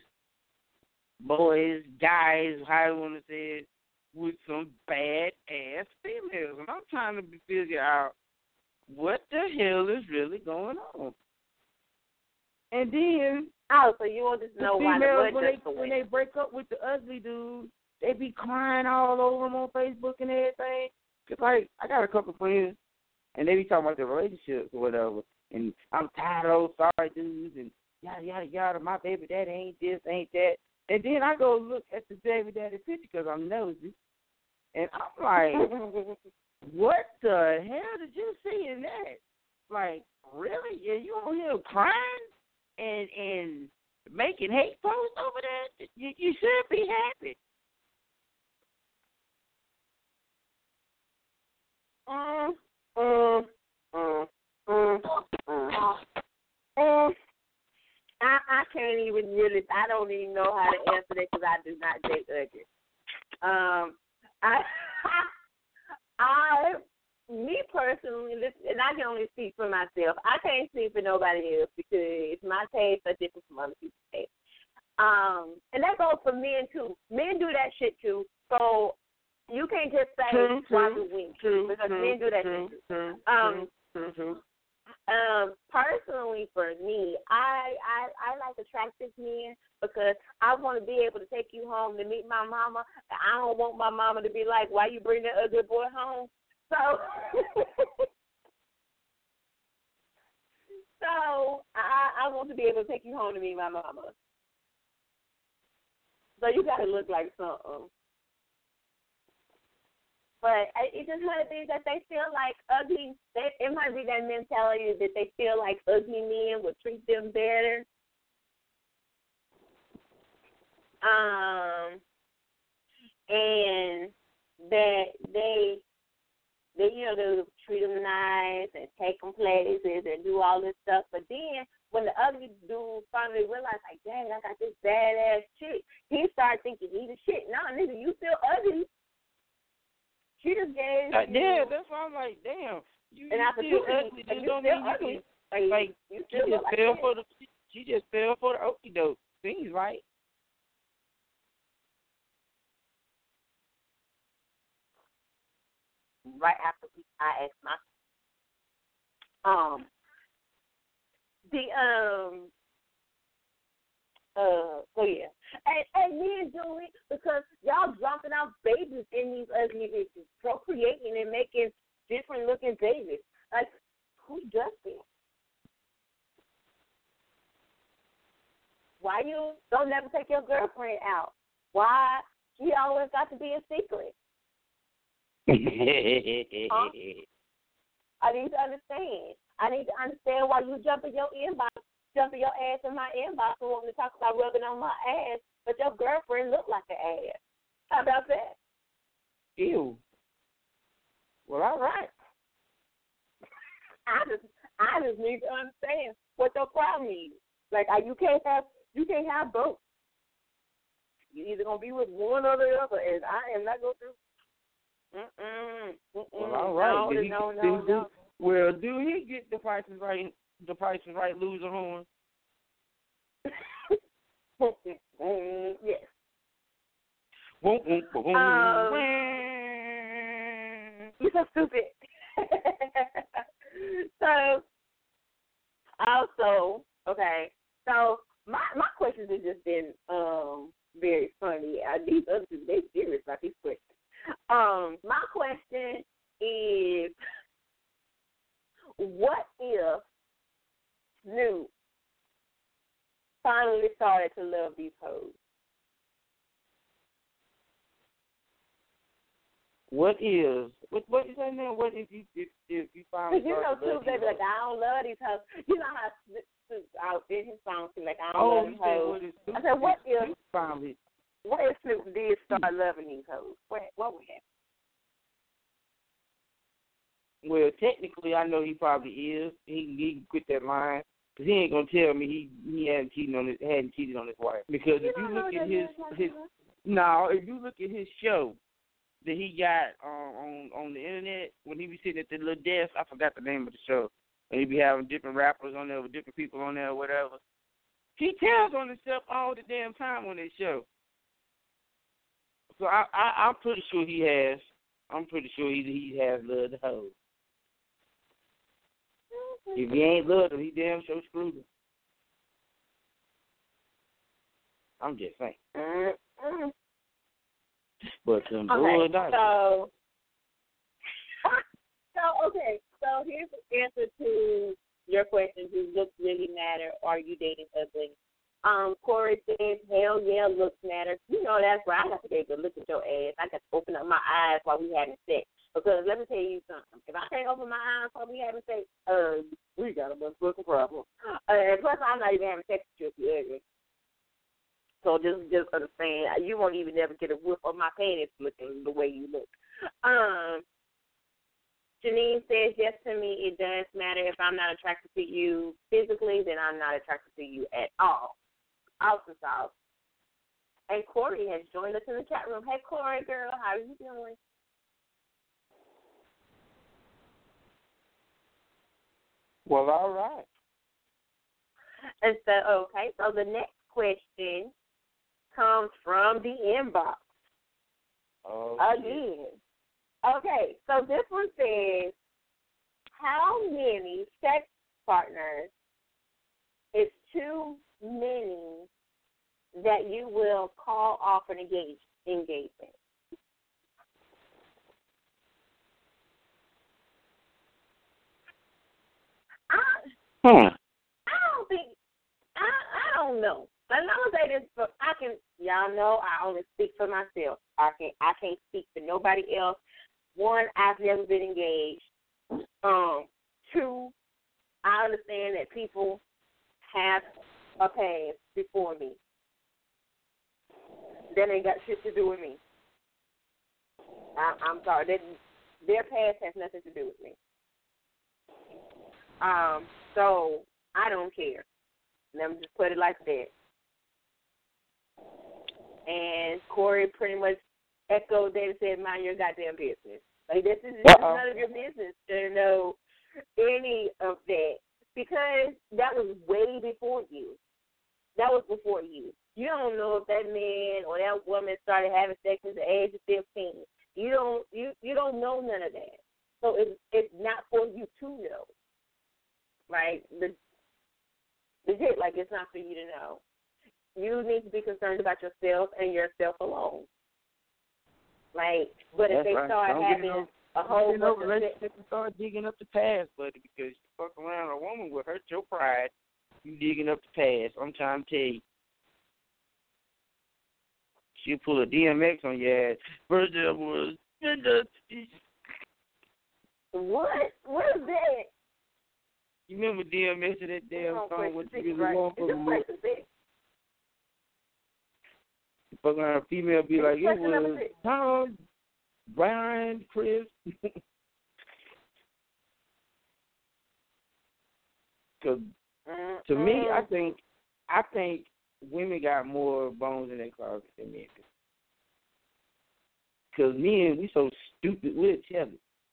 guys, how you want to say it, with some bad ass females, and I'm trying to figure out what the hell is really going on. And then, so you want to know why when they break up with the ugly dude, they be crying all over them on Facebook and everything. Cause like I got a couple friends, and they be talking about their relationships or whatever. And I'm tired of those sorry dudes and yada yada yada. My baby daddy ain't this, ain't that. And then I go look at the baby daddy picture because I'm nosy, and I'm like, what the hell did you see in that? Like, really? Yeah, you on here crying and making hate posts over that? You should be happy. I can't even really. I don't even know how to answer that because I do not date ugly. Me personally, and I can only speak for myself. I can't speak for nobody else because my tastes are different from other people's tastes. And that goes for men too. Men do that shit too. So you can't just say why do we? Because men do that shit too. Personally, for me, I like attractive men because I want to be able to take you home to meet my mama. I don't want my mama to be like, why you bring that ugly boy home? So I want to be able to take you home to meet my mama. So you got to look like something. But it just might be that they feel like ugly. It might be that mentality that they feel like ugly men would treat them better. And that they they'll treat them nice and take them places and do all this stuff. But then when the ugly dude finally realized, like, dang, I got this badass chick, he started thinking he the shit. No, nigga, you still ugly. She just gave yeah, that's why I'm like, damn. You still ugly. Just don't mean ugly. Like she just fell for the okie doke. Seems right. Right after I asked my so yeah. And men do it because y'all dropping out babies in these ugly bitches, procreating and making different looking babies. Like, who does this? Why you don't never take your girlfriend out? Why she always got to be a secret? Huh? I need to understand. I need to understand why you jumping your ass in my inbox and wanting to talk about rubbing on my ass, but your girlfriend look like an ass. How about that? Ew. Well, all right. I just need to understand what your problem is. Like, you can't have both. You're either gonna be with one or the other, and I am not going to. Well, all right. No. Well, do he get the prices right? The prices right, loser horn. Yes. You're so stupid. So Also, okay, so my questions have just been very funny. These others, they serious about these questions. My question is, what if Snoop finally started to love these hoes? What you say now? What if you finally? Because you know, Snoop, they be like, I don't love these hoes. You know how Snoop out in his song, like, I don't love these hoes. I said, what if Snoop did start loving these hoes? What would happen? Well, technically, I know he probably is. He can quit that line because he ain't gonna tell me he hadn't cheated on his wife. Because if you look at if you look at his show that he got on the internet when he be sitting at the little desk, I forgot the name of the show, and he be having different rappers on there with different people on there or whatever. He tells on himself all the damn time on that show. So I'm pretty sure he has. I'm pretty sure he has loved the hoes. If he ain't loved him, he damn sure screwed him. I'm just saying. Mm-hmm. But okay, so here's the answer to your question: do looks really matter? Or are you dating ugly? Corey says, hell yeah, looks matter. You know that's right. I got to be able to look at your ass. I got to open up my eyes while we having sex. Because let me tell you something. If I can't open my eyes while we having sex, we got a motherfucking problem. And plus, I'm not even having sex with you if you're ugly. So just understand, you won't even never get a whiff of my panties looking the way you look. Janine says, yes, to me, it does matter. If I'm not attracted to you physically, then I'm not attracted to you at all. Awesome sauce. And Corey has joined us in the chat room. Hey, Corey, girl, how are you doing? Well, all right. And so, okay, so the next question comes from the inbox. Again. Okay, so this one says, how many sex partners is too many that you will call off an engagement? I don't know. But I'm gonna say this, but y'all know I only speak for myself. I can't speak for nobody else. One, I've never been engaged. Two, I understand that people have a past before me. That ain't got shit to do with me. I'm sorry. Their past has nothing to do with me. So I don't care. Let me just put it like that. And Corey pretty much echoed that and said, mind your goddamn business. Like, this is none of your business to know any of that, because that was way before you. That was before you. You don't know if that man or that woman started having sex at the age of 15. You don't know none of that. So it's not for you to know. Like, legit, like, it's not for you to know. You need to be concerned about yourself and yourself alone. Like, but if they start having a whole bunch of relationship and start digging up the past, buddy, because you fuck around a woman will hurt your pride. You digging up the past. I'm trying to tell you. She'll pull a DMX on your ass. First there was what? What is that? You remember DMX in that damn song? What you really want from me? Fuck around a female be like, it was Tom, Brian, Chris. Because to me, I think women got more bones in their closet than men do. Because men, we so stupid, we'll tell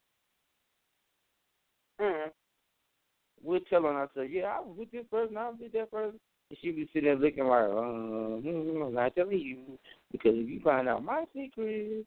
it. We'll tell on ourselves, yeah, I was with this person, I was with that person. And she be sitting there looking like, I'm not telling you. Because if you find out my secret.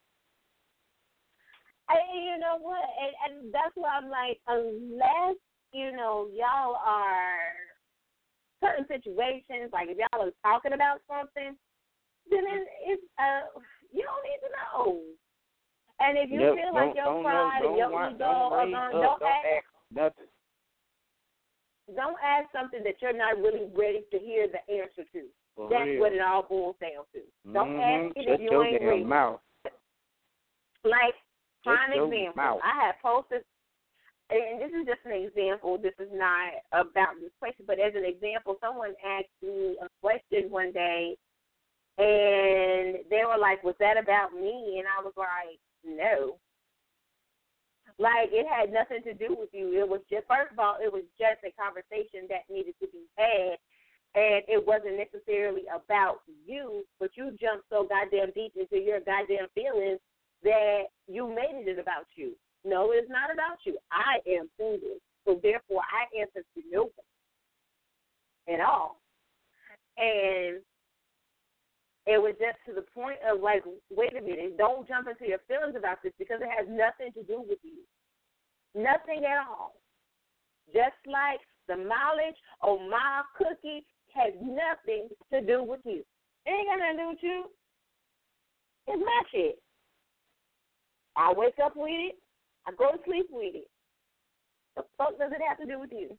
You know what? And that's why I'm like, unless y'all are certain situations, like if y'all are talking about something, then it's you don't need to know. And if you feel like your pride and your ego are gone, don't ask nothing. Don't ask something that you're not really ready to hear the answer to. That's what it all boils down to. Don't ask it if you ain't ready. Mouth. Like, prime example, mouth. I have posted, and this is just an example. This is not about this question, but as an example, someone asked me a question one day, and they were like, "Was that about me?" And I was like, "No." Like, it had nothing to do with you. It was just, first of all, it was just a conversation that needed to be had, and it wasn't necessarily about you, but you jumped so goddamn deep into your goddamn feelings that you made it about you. No, it's not about you. I am single, so therefore I answer to nobody at all. And it was just to the point of, like, wait a minute, don't jump into your feelings about this because it has nothing to do with you. Nothing at all. Just like the mileage on my cookie has nothing to do with you. It ain't got nothing to do with you. It's my shit. I wake up with it. I go to sleep with it. What the fuck does it have to do with you?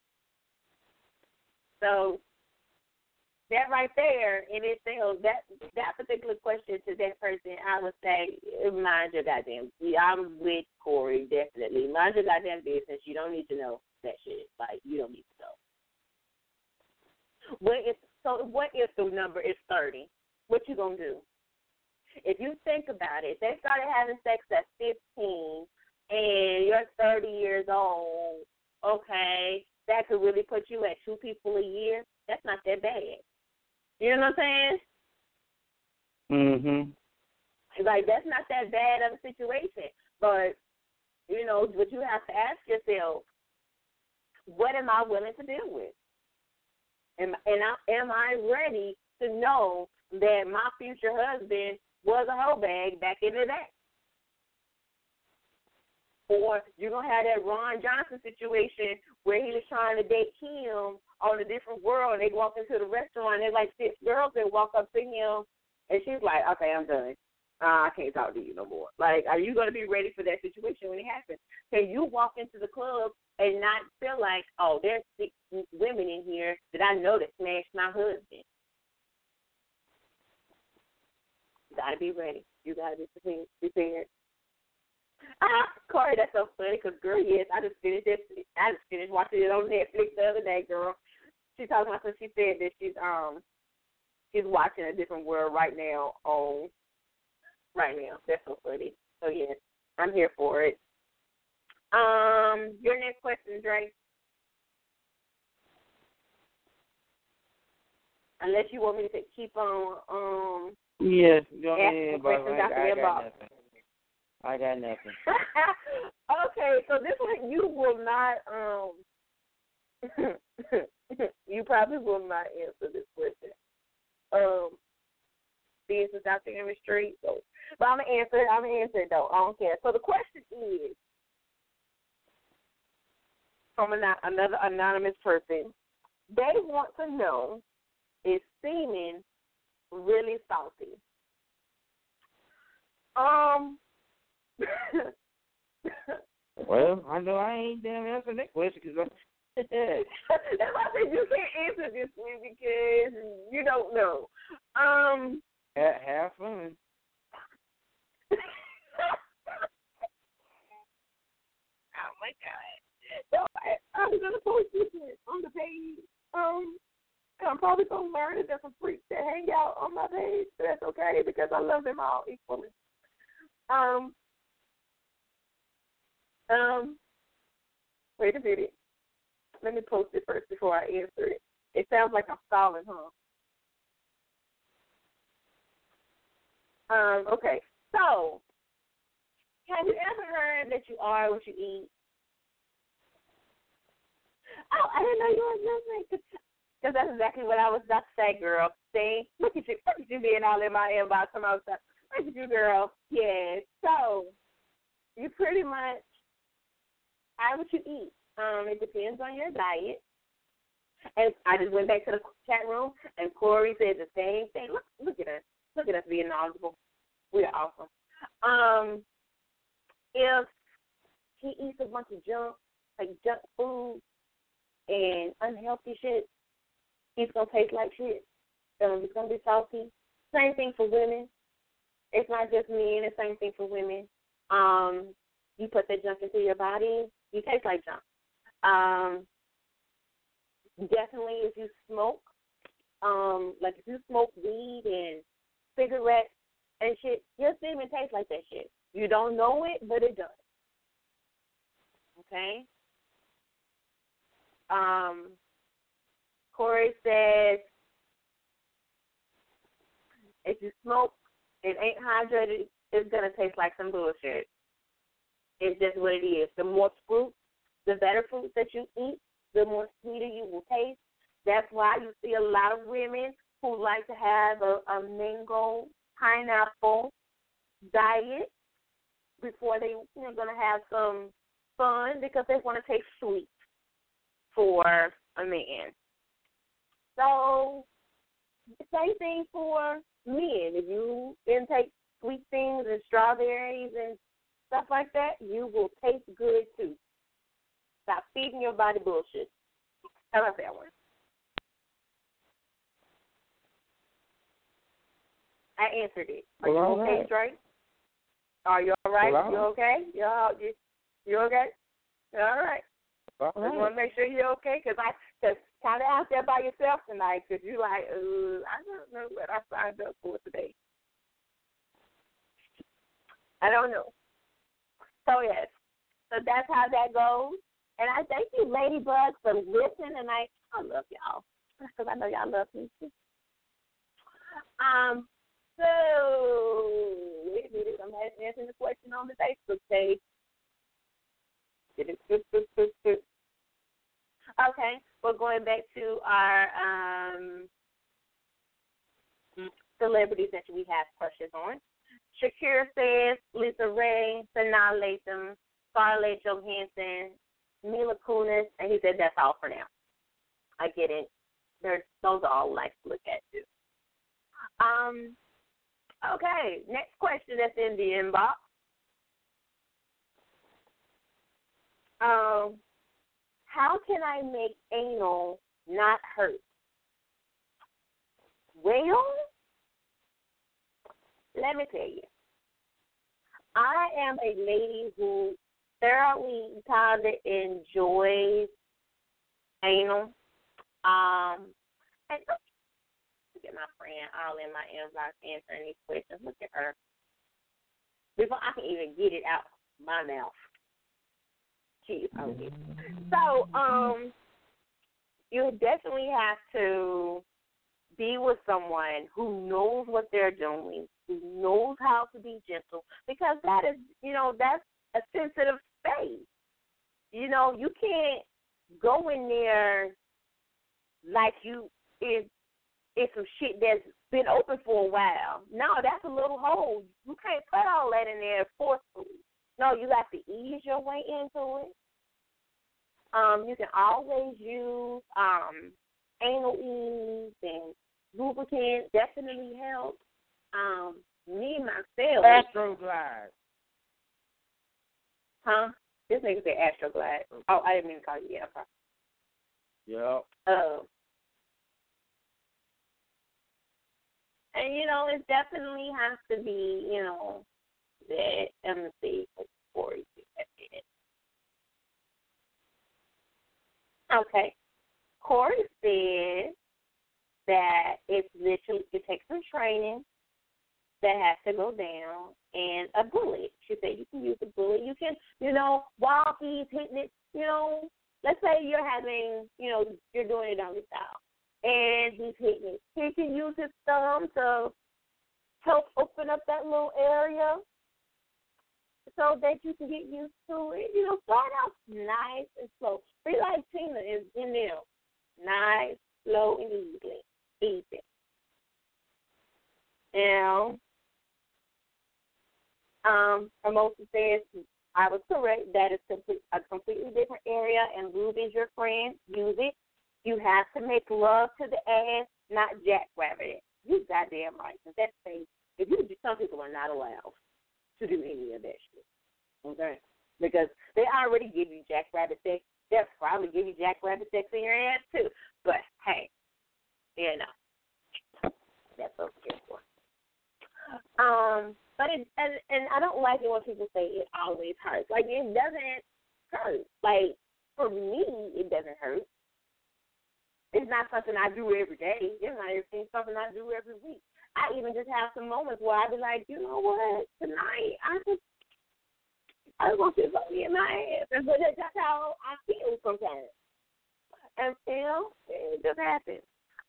So that right there in itself, that particular question to that person, I would say, mind your goddamn. I'm with Corey, definitely. Mind your goddamn business. You don't need to know that shit. Like, you don't need to know. What if the number is 30? What you gonna do? If you think about it, they started having sex at 15, and you're 30 years old. Okay, that could really put you at 2 people a year. That's not that bad. You know what I'm saying? Like, that's not that bad of a situation. But, what you have to ask yourself, what am I willing to deal with? Am I ready to know that my future husband was a hoe bag back in the day? Or you're going to have that Ron Johnson situation where he was trying to date Kim on a different world, and they walk into the restaurant, and there's like 6 girls that walk up to him, and she's like, okay, I'm done. I can't talk to you no more. Like, are you going to be ready for that situation when it happens? Can you walk into the club and not feel like, oh, there's 6 women in here that I know that smashed my husband? You got to be ready. You got to be prepared. Corey, that's so funny because, girl, yes, I just finished watching it on Netflix the other day, girl. She talking about, she said that she's watching A Different World right now. That's so funny. So yes, I'm here for it. Your next question, Dre. Unless you want me to keep on. Yes, go ahead, but I got nothing. Okay, so this one you will not. You probably will not answer this question. Being since out there in the street, so. But I'm gonna answer it though. I don't care. So the question is from another anonymous person. They want to know, is semen really salty? Well, I know I ain't damn answering that question because that's why I said you can't answer this one because you don't know. Have fun. Oh my God! So I'm gonna post this on the page. I'm probably gonna learn that there's some freaks that hang out on my page, but that's okay because I love them all equally. Wait a minute. Let me post it first before I answer it. It sounds like I'm stalling, huh? Okay. So, have you ever heard that you are what you eat? Oh, I didn't know you were listening. Because that's exactly what I was about to say, girl. See? Look at you being all in my inbox. Look at you, girl. Yeah. So, you pretty much are what you eat. It depends on your diet. And I just went back to the chat room, and Corey said the same thing. Look at us. Look at us being knowledgeable. We're awesome. If he eats a bunch of junk, like junk food and unhealthy shit, it's going to taste like shit. It's going to be salty. Same thing for women. It's not just men. It's the same thing for women. You put that junk into your body, you taste like junk. Definitely if you smoke, like if you smoke weed and cigarettes and shit, your semen tastes like that shit. You don't know it, but it does. Okay? Corey says, if you smoke and ain't hydrated, it's going to taste like some bullshit. It's just what it is. The more fruit, the better fruit that you eat, the more sweeter you will taste. That's why you see a lot of women who like to have a mango, pineapple diet before they're going to have some fun, because they want to taste sweet for a man. So, same thing for men. If you intake sweet things and strawberries and stuff like that, you will taste good too. Stop feeding your body bullshit. How about that one? I answered it. Are you okay, Drake? Are you all right? You okay? You okay? All right. Just want to make sure you're okay, because kind of out there by yourself tonight, because you're like, I don't know what I signed up for today. I don't know. So, yes. So that's how that goes. And I thank you, Ladybug, for listening tonight. I love y'all, because I know y'all love me too. So, wait a minute. I'm answering the question on the Facebook page. Okay, we're going back to our celebrities that we have crushes on. Shakira says Lisa Ray, Sanaa Lathan, Scarlett Johansson, Mila Kunis, and he said that's all for now. I get it. Those are all nice to look at too. Okay, next question that's in the inbox. How can I make anal not hurt? Well, let me tell you. I am a lady who thoroughly kind of enjoys anal. And look at my friend all in my inbox answering these questions. Look at her. Before I can even get it out my mouth. She's okay. So, you definitely have to be with someone who knows what they're doing, who knows how to be gentle, because that is, that's a sensitive space. You can't go in there like it's some shit that's been open for a while. No, that's a little hole. You can't put all that in there forcefully. No, you have to ease your way into it. You can always use anal ease and lubricant. Definitely help. Me myself. Astroglide. Huh? This nigga said Astroglide. Oh, I didn't mean to call you. Yeah. Yep. And, it definitely has to be, that MC before you do that. Okay. Corey said that it takes some training that has to go down and a bullet. She said you can use a bullet. You can, while he's hitting it, let's say you're having, you're doing it on your style. And he's hitting it. He can use his thumb to help open up that little area so that you can get used to it. Start out nice and slow. Be like Tina is in there. Nice, slow, and easy. Now, Hermosa says, I was too. correct. That is a completely different area, and lube is your friend. Use it. You have to make love to the ass, not jackrabbit it. You goddamn right. That's thing. If you do, some people are not allowed to do any of that shit. Okay? Because they already give you jackrabbit sex. They'll probably give you jackrabbit sex in your ass too. But hey, you know, that's what I'm here for. But and I don't like it when people say it always hurts. Like, it doesn't hurt. Like, for me, it doesn't hurt. It's not something I do every day. It's not something I do every week. I even just have some moments where I be like, you know what, tonight I just want to put me in my ass. And so that's how I feel sometimes. And it just happens.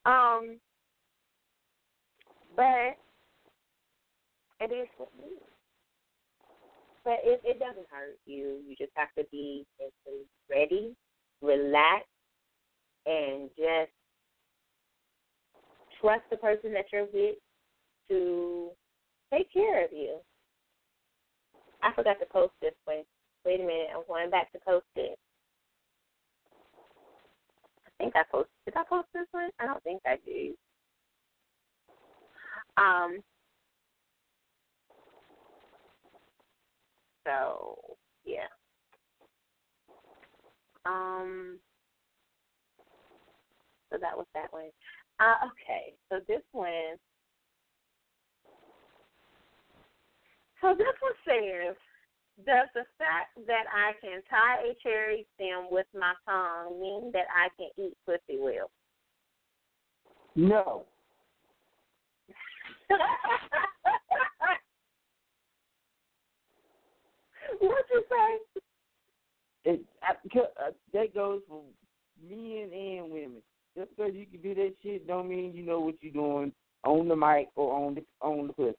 But it is what it is. But it doesn't hurt you. You just have to be mentally ready, relax, and just trust the person that you're with to take care of you. I forgot to post this one. Wait a minute. I'm going back to post it. Did I post this one? I don't think I did. So, yeah. So that was that one. Okay, so this one. So this one says, does the fact that I can tie a cherry stem with my tongue mean that I can eat pussy well? No. What'd you say? That goes for men and women. Just because you can do that shit don't mean you know what you're doing on the mic or on the pussy.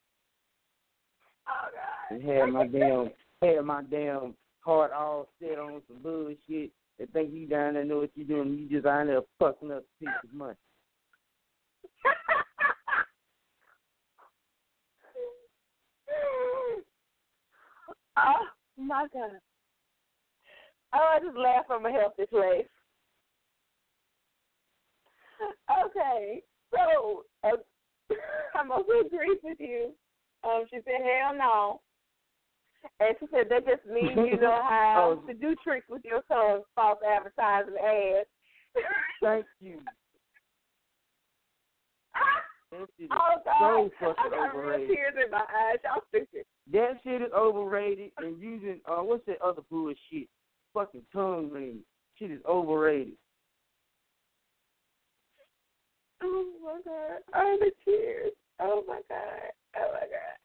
Oh God! And had my damn heart all set on some bullshit. They think you down there know what you're doing. You just out there fucking up a piece of money. Oh my God! Oh, I just laughed from a healthy place. Okay, so I'm also agreeing with you. She said, hell no. And she said, that just means you know how to do tricks with your tongue, false advertising ads. Thank you. Oh, God. So I got real tears in my eyes. Y'all stupid. That shit is overrated, and using, what's that other bullshit? Fucking tongue ring. Shit is overrated. Oh, my God. Oh, the tears. Oh, my God. Oh, my God.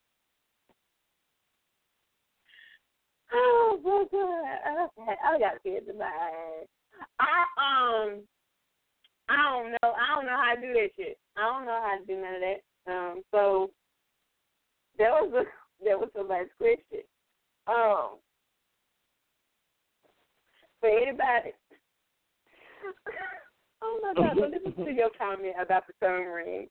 Oh, my God. Okay. I got tears in my eyes. I don't know. I don't know how to do that shit. I don't know how to do none of that. So that was somebody's question. For anybody. Oh my God! So listen to your comment about the tongue ring.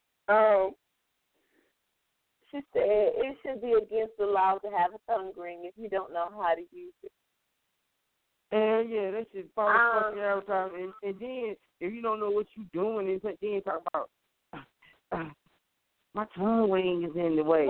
She said it should be against the law to have a tongue ring if you don't know how to use it. And yeah, that shit false fucking advertising. And then if you don't know what you're doing, and then talk about my tongue ring is in the way.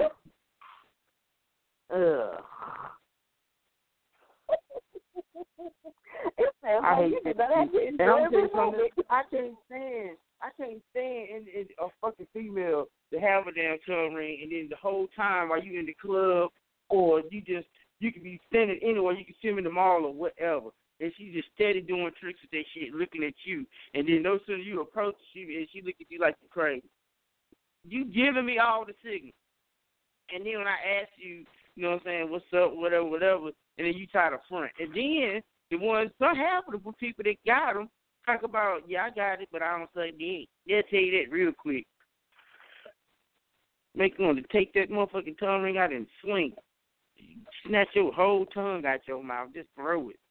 I hate that. And I'm saying something. I can't stand a fucking female to have a damn tongue ring, and then the whole time while you in the club, or you can be standing anywhere, you can see them in the mall or whatever, and she just steady doing tricks with that shit, looking at you, and then no sooner you approach you, and she look at you like you're crazy. You giving me all the signals, and then when I ask you, you know what I'm saying, what's up, whatever, and then you try to front, and then the ones, some half of the people that got them talk about, yeah, I got it, but I don't say that. They'll tell you that real quick. Make them want to take that motherfucking tongue ring out and swing it. Snatch your whole tongue out your mouth. Just throw it.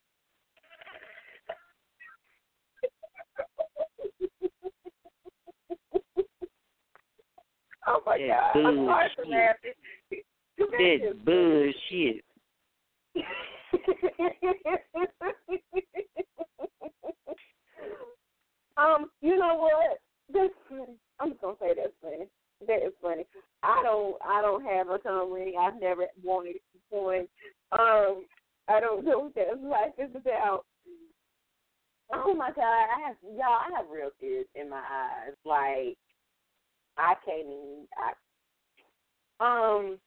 Oh, my God. I'm sorry for laughing. That's bullshit. You know what? That's funny. I'm just gonna say that's funny. That is funny. I don't have a tongue ring. I've never wanted one. I don't know what that life is about. Oh my God, I have real tears in my eyes. Like I can't even. I'm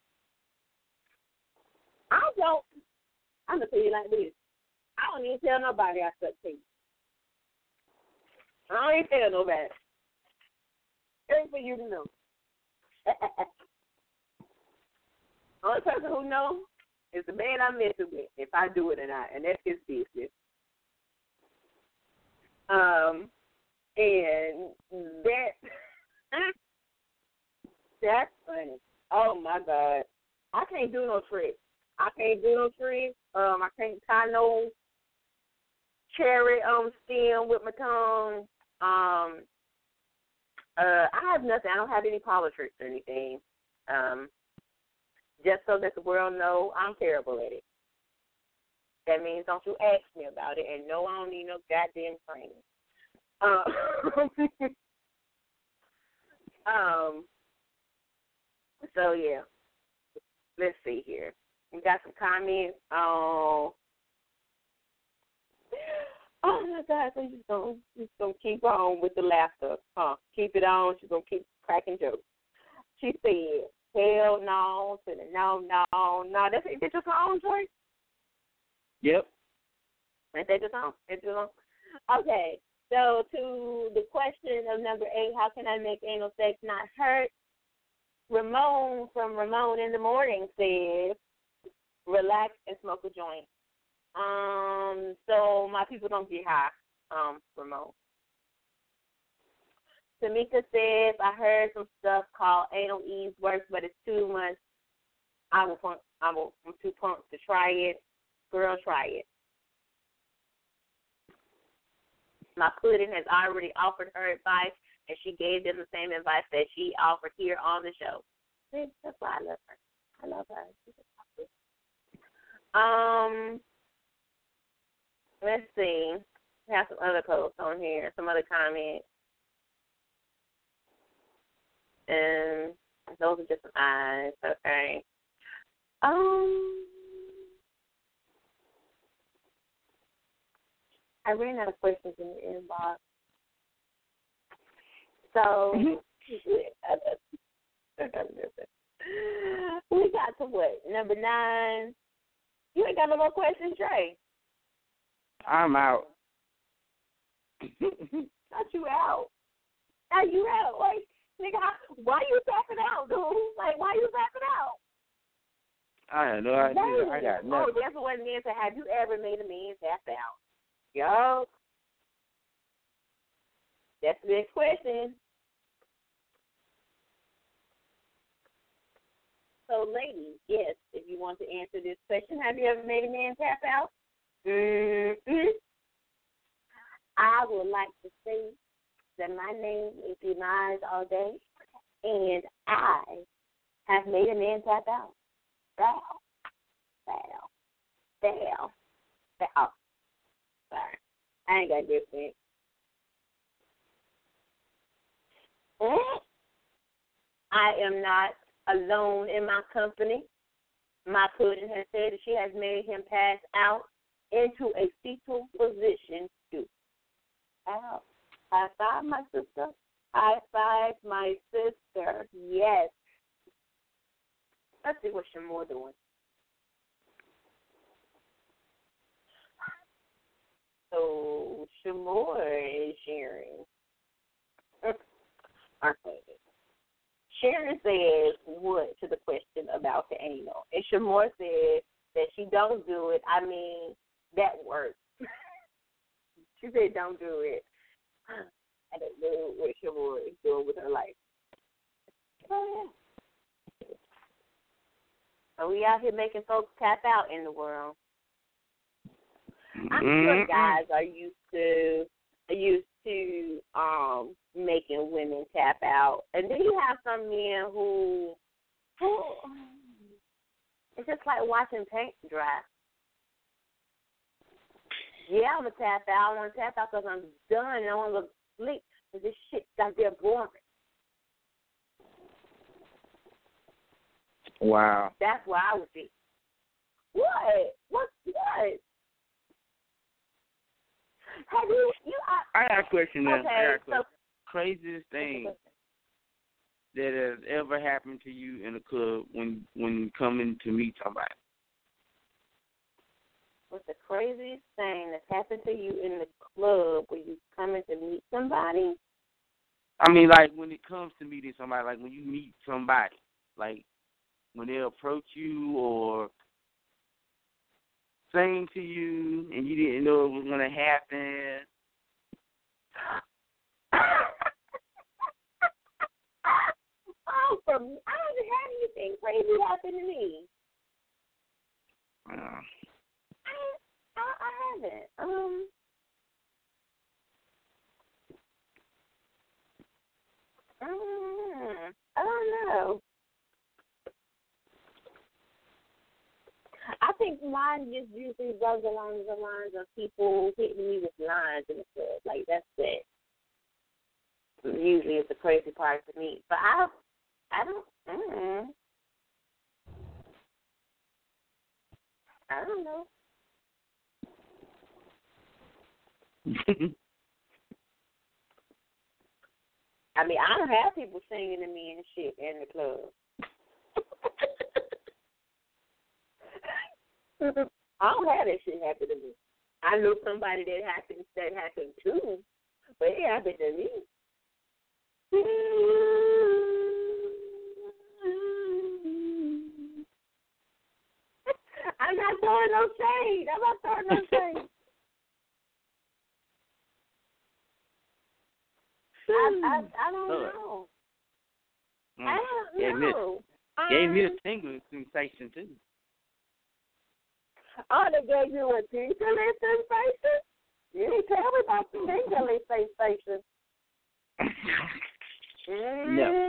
gonna tell you like this. I don't even tell nobody I suck teeth. I don't even tell nobody. It's for you to know. Only person who knows is the man I'm messing with, if I do it or not, and that's his business. And that's funny. Oh my God, I can't do no tricks. I can't tie no cherry stem with my tongue. I have nothing. I don't have any politics or anything. Just so that the world know I'm terrible at it. That means don't you ask me about it, and no, I don't need no goddamn training. So yeah, let's see here. We got some comments on. Oh my God! So you're just gonna keep on with the laughter, huh? Keep it on. She's gonna keep cracking jokes. She said, "Hell no," to the no. That's your song, Joy? Yep. Ain't that your song? Okay. So to the question of number 8, how can I make anal sex not hurt? Ramon from Ramon in the Morning says, relax and smoke a joint. So my people don't get high, Ramon. Tamika says, I heard some stuff called anal ease works, but it's too much. I'm too pumped to try it. Girl, try it. My pudding has already offered her advice, and she gave them the same advice that she offered here on the show. See, that's why I love her. I love her. Let's see. We have some other posts on here, some other comments. And those are just some eyes. Okay. I ran out of questions in the inbox. So, we got to what? Number 9. You ain't got no more questions, Trey. I'm out. Not you out. Are you out? Like, nigga, why you tapping out, dude? Like, why you tapping out? I have no idea. No. I got nothing. Oh, that's what it means to have you ever made a man tap out? Yo. That's the next question. So, ladies, yes, if you want to answer this question, have you ever made a man tap out? I would like to say that my name is Demise All Day, and I have made a man tap out. Bow. Sorry. I ain't got different. I am not alone in my company. My pudding has said that she has made him pass out into a fetal position too. Ow. High five, my sister. High five, my sister. Yes. Let's see what Shamor doing. So Shamor is sharing. Sharon says what to the question about the anal. And Shamor says that she don't do it. I mean, that works. She said don't do it. I don't know what Shamor is doing with her life. Oh, yeah. So we out here making folks tap out in the world. I'm sure guys are used to making women tap out. And then you have some men who it's just like watching paint dry. Yeah, I'm going to tap out. I want to tap out because I'm done and I want to go to sleep because this shit got there boring. Wow. That's where I would be. What? What? Have you I got a question now. Okay, Craziest thing that has ever happened to you in a club when coming to meet somebody? What's the craziest thing that's happened to you in the club when you coming to meet somebody? I mean, like, when it comes to meeting somebody, like when you meet somebody, like when they approach you or sing to you and you didn't know it was going to happen. I haven't had anything crazy happen to me. I haven't. I don't know. I think mine just usually goes along the lines of people hitting me with lines in the club. Like, that's it. Usually it's the crazy part for me. But I don't know. I mean, I don't have people singing to me and shit in the club. I don't have that shit happen to me. I know somebody that happened to, but it happened to me. I'm not throwing no shade. I don't know. I don't know. Gave me a tingling sensation, too. Oh, they gave you a tingling sensation? You didn't tell me about the tingling sensation. No.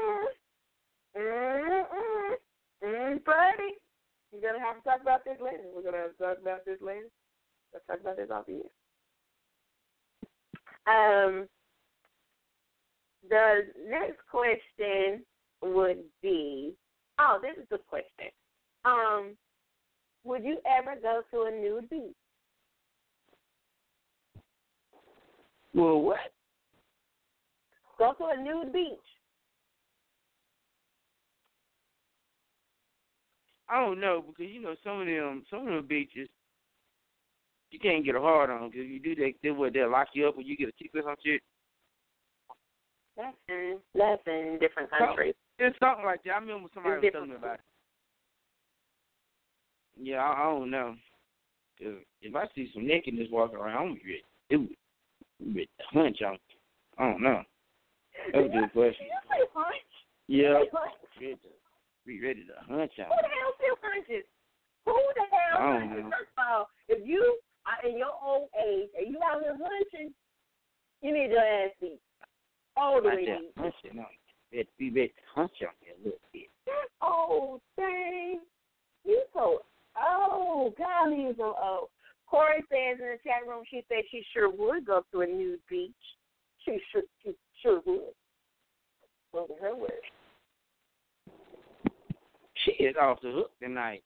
Buddy, you're going to have to talk about this later. We're going to have to talk about this later. Let's talk about this off the air. The next question would be, this is a question. Would you ever go to a nude beach? Well, what? Go to a nude beach. I don't know, because, some of them beaches, you can't get a hard on, because if you do that, they'll lock you up or you get a ticket or some shit. That's in different countries. It's something like that. I remember somebody was telling me about it. Yeah, I don't know. If I see some nakedness walking around, I'm going to be ready to do it. I'm ready to hunch on it. I don't know. That's a good question. You say hunch? Yeah. Be ready to hunch on it. Who the hell still hunches? Who the hell hunches? First of all, if you are in your old age and you out here hunching, you need your ass beat. All the way beat. Hunching on it. Be ready to hunch on it a little bit. Oh, dang. You so old. God, you so old. Corey says in the chat room, she said she sure would go to a nude beach. She sure would. Those are her words. She is off the hook tonight.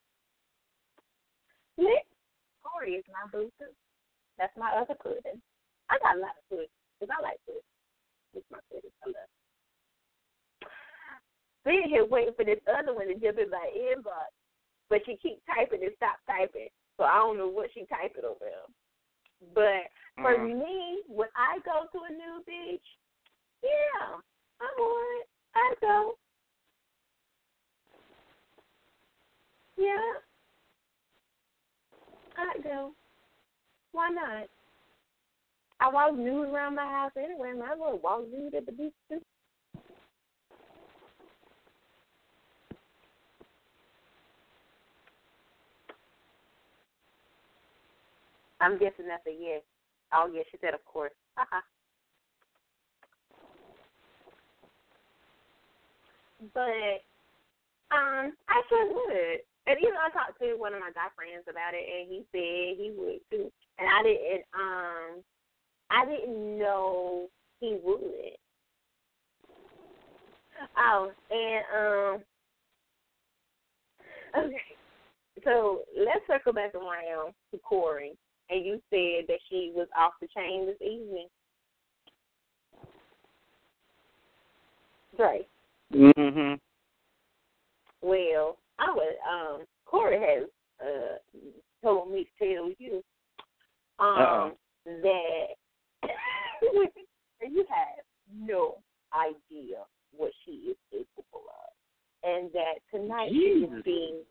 Nick, Corey is my boo too. That's my other cousin. I got a lot of cousins because I like cousins. It's my cousin. I love it. Sitting here waiting for this other one to jump in my inbox, but she keeps typing and stop typing, so I don't know what she typing over there. But for me, when I go to a new beach, yeah, I would. I'd go. Yeah, I'd go. Why not? I walk nude around my house anyway. Might as well walk nude at the beach too. I'm guessing that's a yes. Oh, yes, she said, of course. But I sure would. And I talked to one of my guy friends about it, and he said he would too. And I I didn't know he would. Oh, and okay. So let's circle back around to Corey. And you said that she was off the chain this evening. Dre. Mhm. Well, I would. Corey has told me to tell you that you have no idea what she is capable of, and that tonight she is being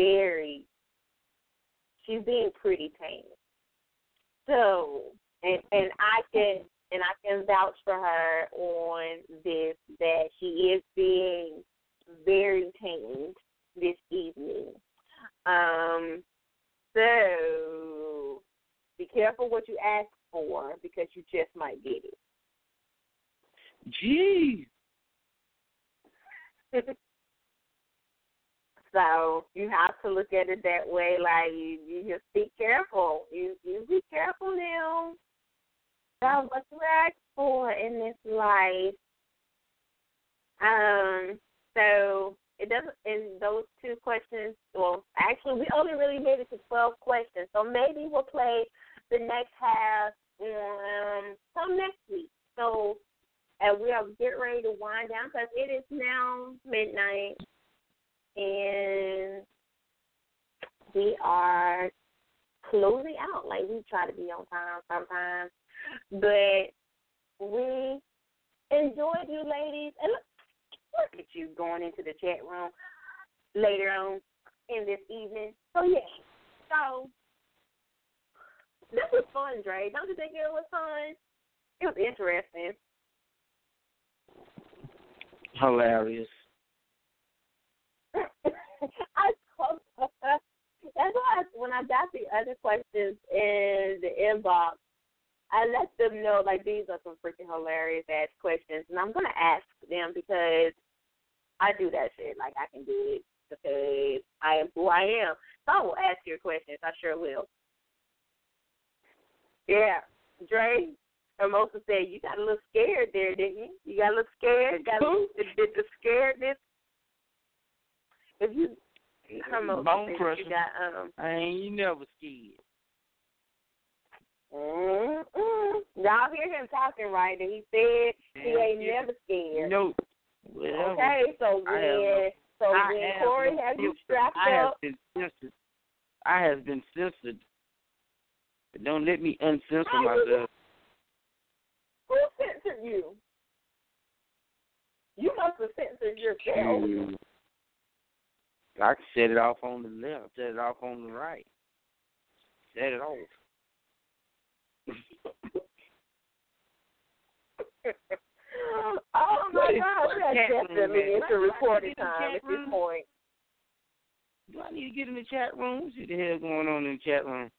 she's being pretty tame. So, and I can vouch for her on this, that she is being very tamed this evening. So be careful what you ask for, because you just might get it. Gee. So you have to look at it that way, like you just be careful. You be careful now about what you ask for in this life. So it doesn't. In those two questions, well, actually, we only really made it to 12 questions. So maybe we'll play the next half some next week. So, and we are getting ready to wind down because it is now midnight. And we are closing out. Like, we try to be on time sometimes. But we enjoyed you, ladies. And look at you going into the chat room later on in this evening. So, yeah. So, this was fun, Dre. Don't you think it was fun? It was interesting. Hilarious. That's why when I got the other questions in the inbox, I let them know, like, these are some freaking hilarious ass questions, and I'm gonna ask them because I do that shit. Like, I can do it because I am who I am. So I will ask your questions. I sure will. Yeah, Dre. Hermosa said you got a little scared there, didn't you? You got a little scared. Did the scaredness? If you, Hermosa Bone said crusher. you got You never scared. Y'all hear him talking, right? And he said he ain't never scared. Nope. Whatever. Okay, so when Corey has you strapped up, I have been censored. But don't let me uncensor myself. Who censored you? You must have censored yourself. I can set it off on the left, set it off on the right. Set it off. Oh my God, that's definitely into recording time at this point. Do I need to get in the chat room? What the hell going on in the chat room?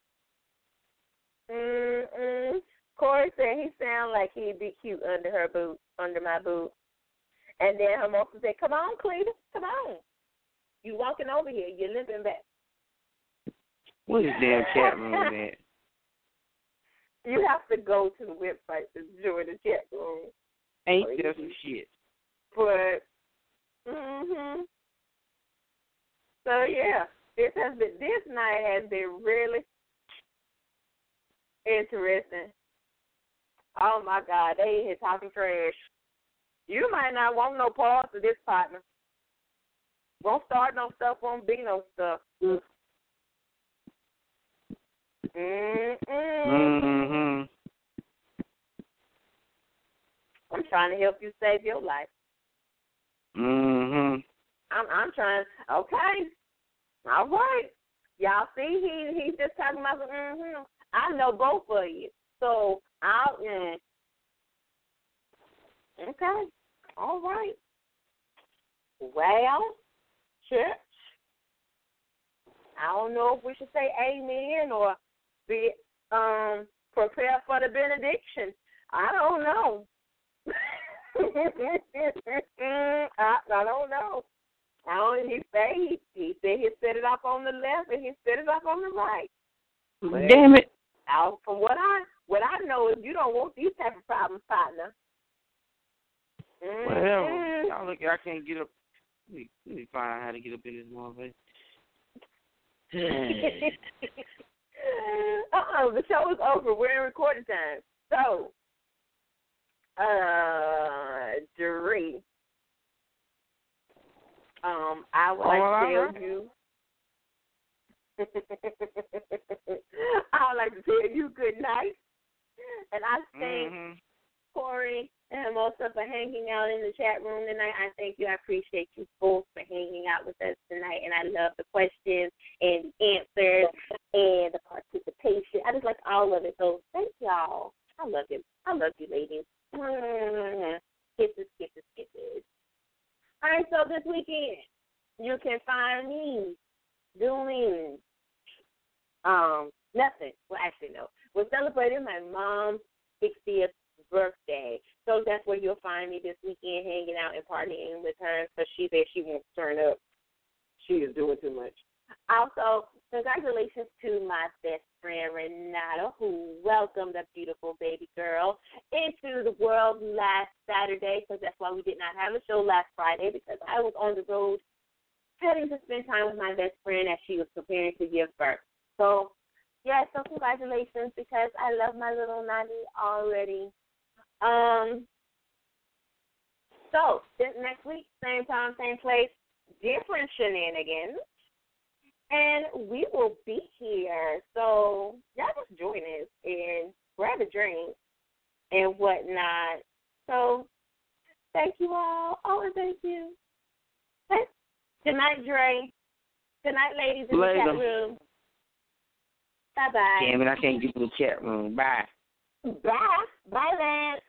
Corey said he sound like he'd be cute under my boot. And then Hermosa said, "Come on, Cletus, come on. You walking over here, you're limping back." What is damn chat room at? You have to go to the website to join the chat room. Ain't there some shit? But, So yeah, this night has been really interesting. Oh my God, they here talking trash. You might not want no parts of this, partner. Won't start no stuff, won't be no stuff. I'm trying to help you save your life. I'm trying. Okay. All right. Y'all see, he's just talking about I know both of you. So okay. All right. Well, church, I don't know if we should say amen or be prepare for the benediction. I don't know. I don't know. He said he set it up on the left and he set it up on the right. But damn it. From what I know is you don't want these type of problems, partner. Whatever. Y'all look, I can't get up. Let me find out how to get up in this motherfucker. The show is over. We're in recording time. So, Dre, I would like to tell you. I would like to tell you good night. And I thank Corey and Mosa for hanging out in the chat room tonight. I thank you. I appreciate you both for hanging out with us tonight. And I love the questions and the answers and the participation. I just like all of it. So thank y'all. I love you. I love you, ladies. Kisses, kisses, kisses. All right, so this weekend, you can find me doing nothing. Well, actually, no. We're celebrating my mom's 60th birthday. So that's where you'll find me this weekend, hanging out and partying with her. So she said she won't turn up. She is doing too much. Also, congratulations to my best friend, Renata, who welcomed a beautiful baby girl into the world last Saturday, because that's why we did not have a show last Friday, because I was on the road heading to spend time with my best friend as she was preparing to give birth. So, yeah, so congratulations, because I love my little Nani already. So, this next week, same time, same place, different shenanigans, and we will be here. So, y'all just join us and grab a drink and whatnot. So, thank you all. Oh, and thank you. Good night, Dre. Good night, ladies in the chat room. Bye-bye. Damn it, I can't get to the chat room. Bye. Bye. Bye, Lance.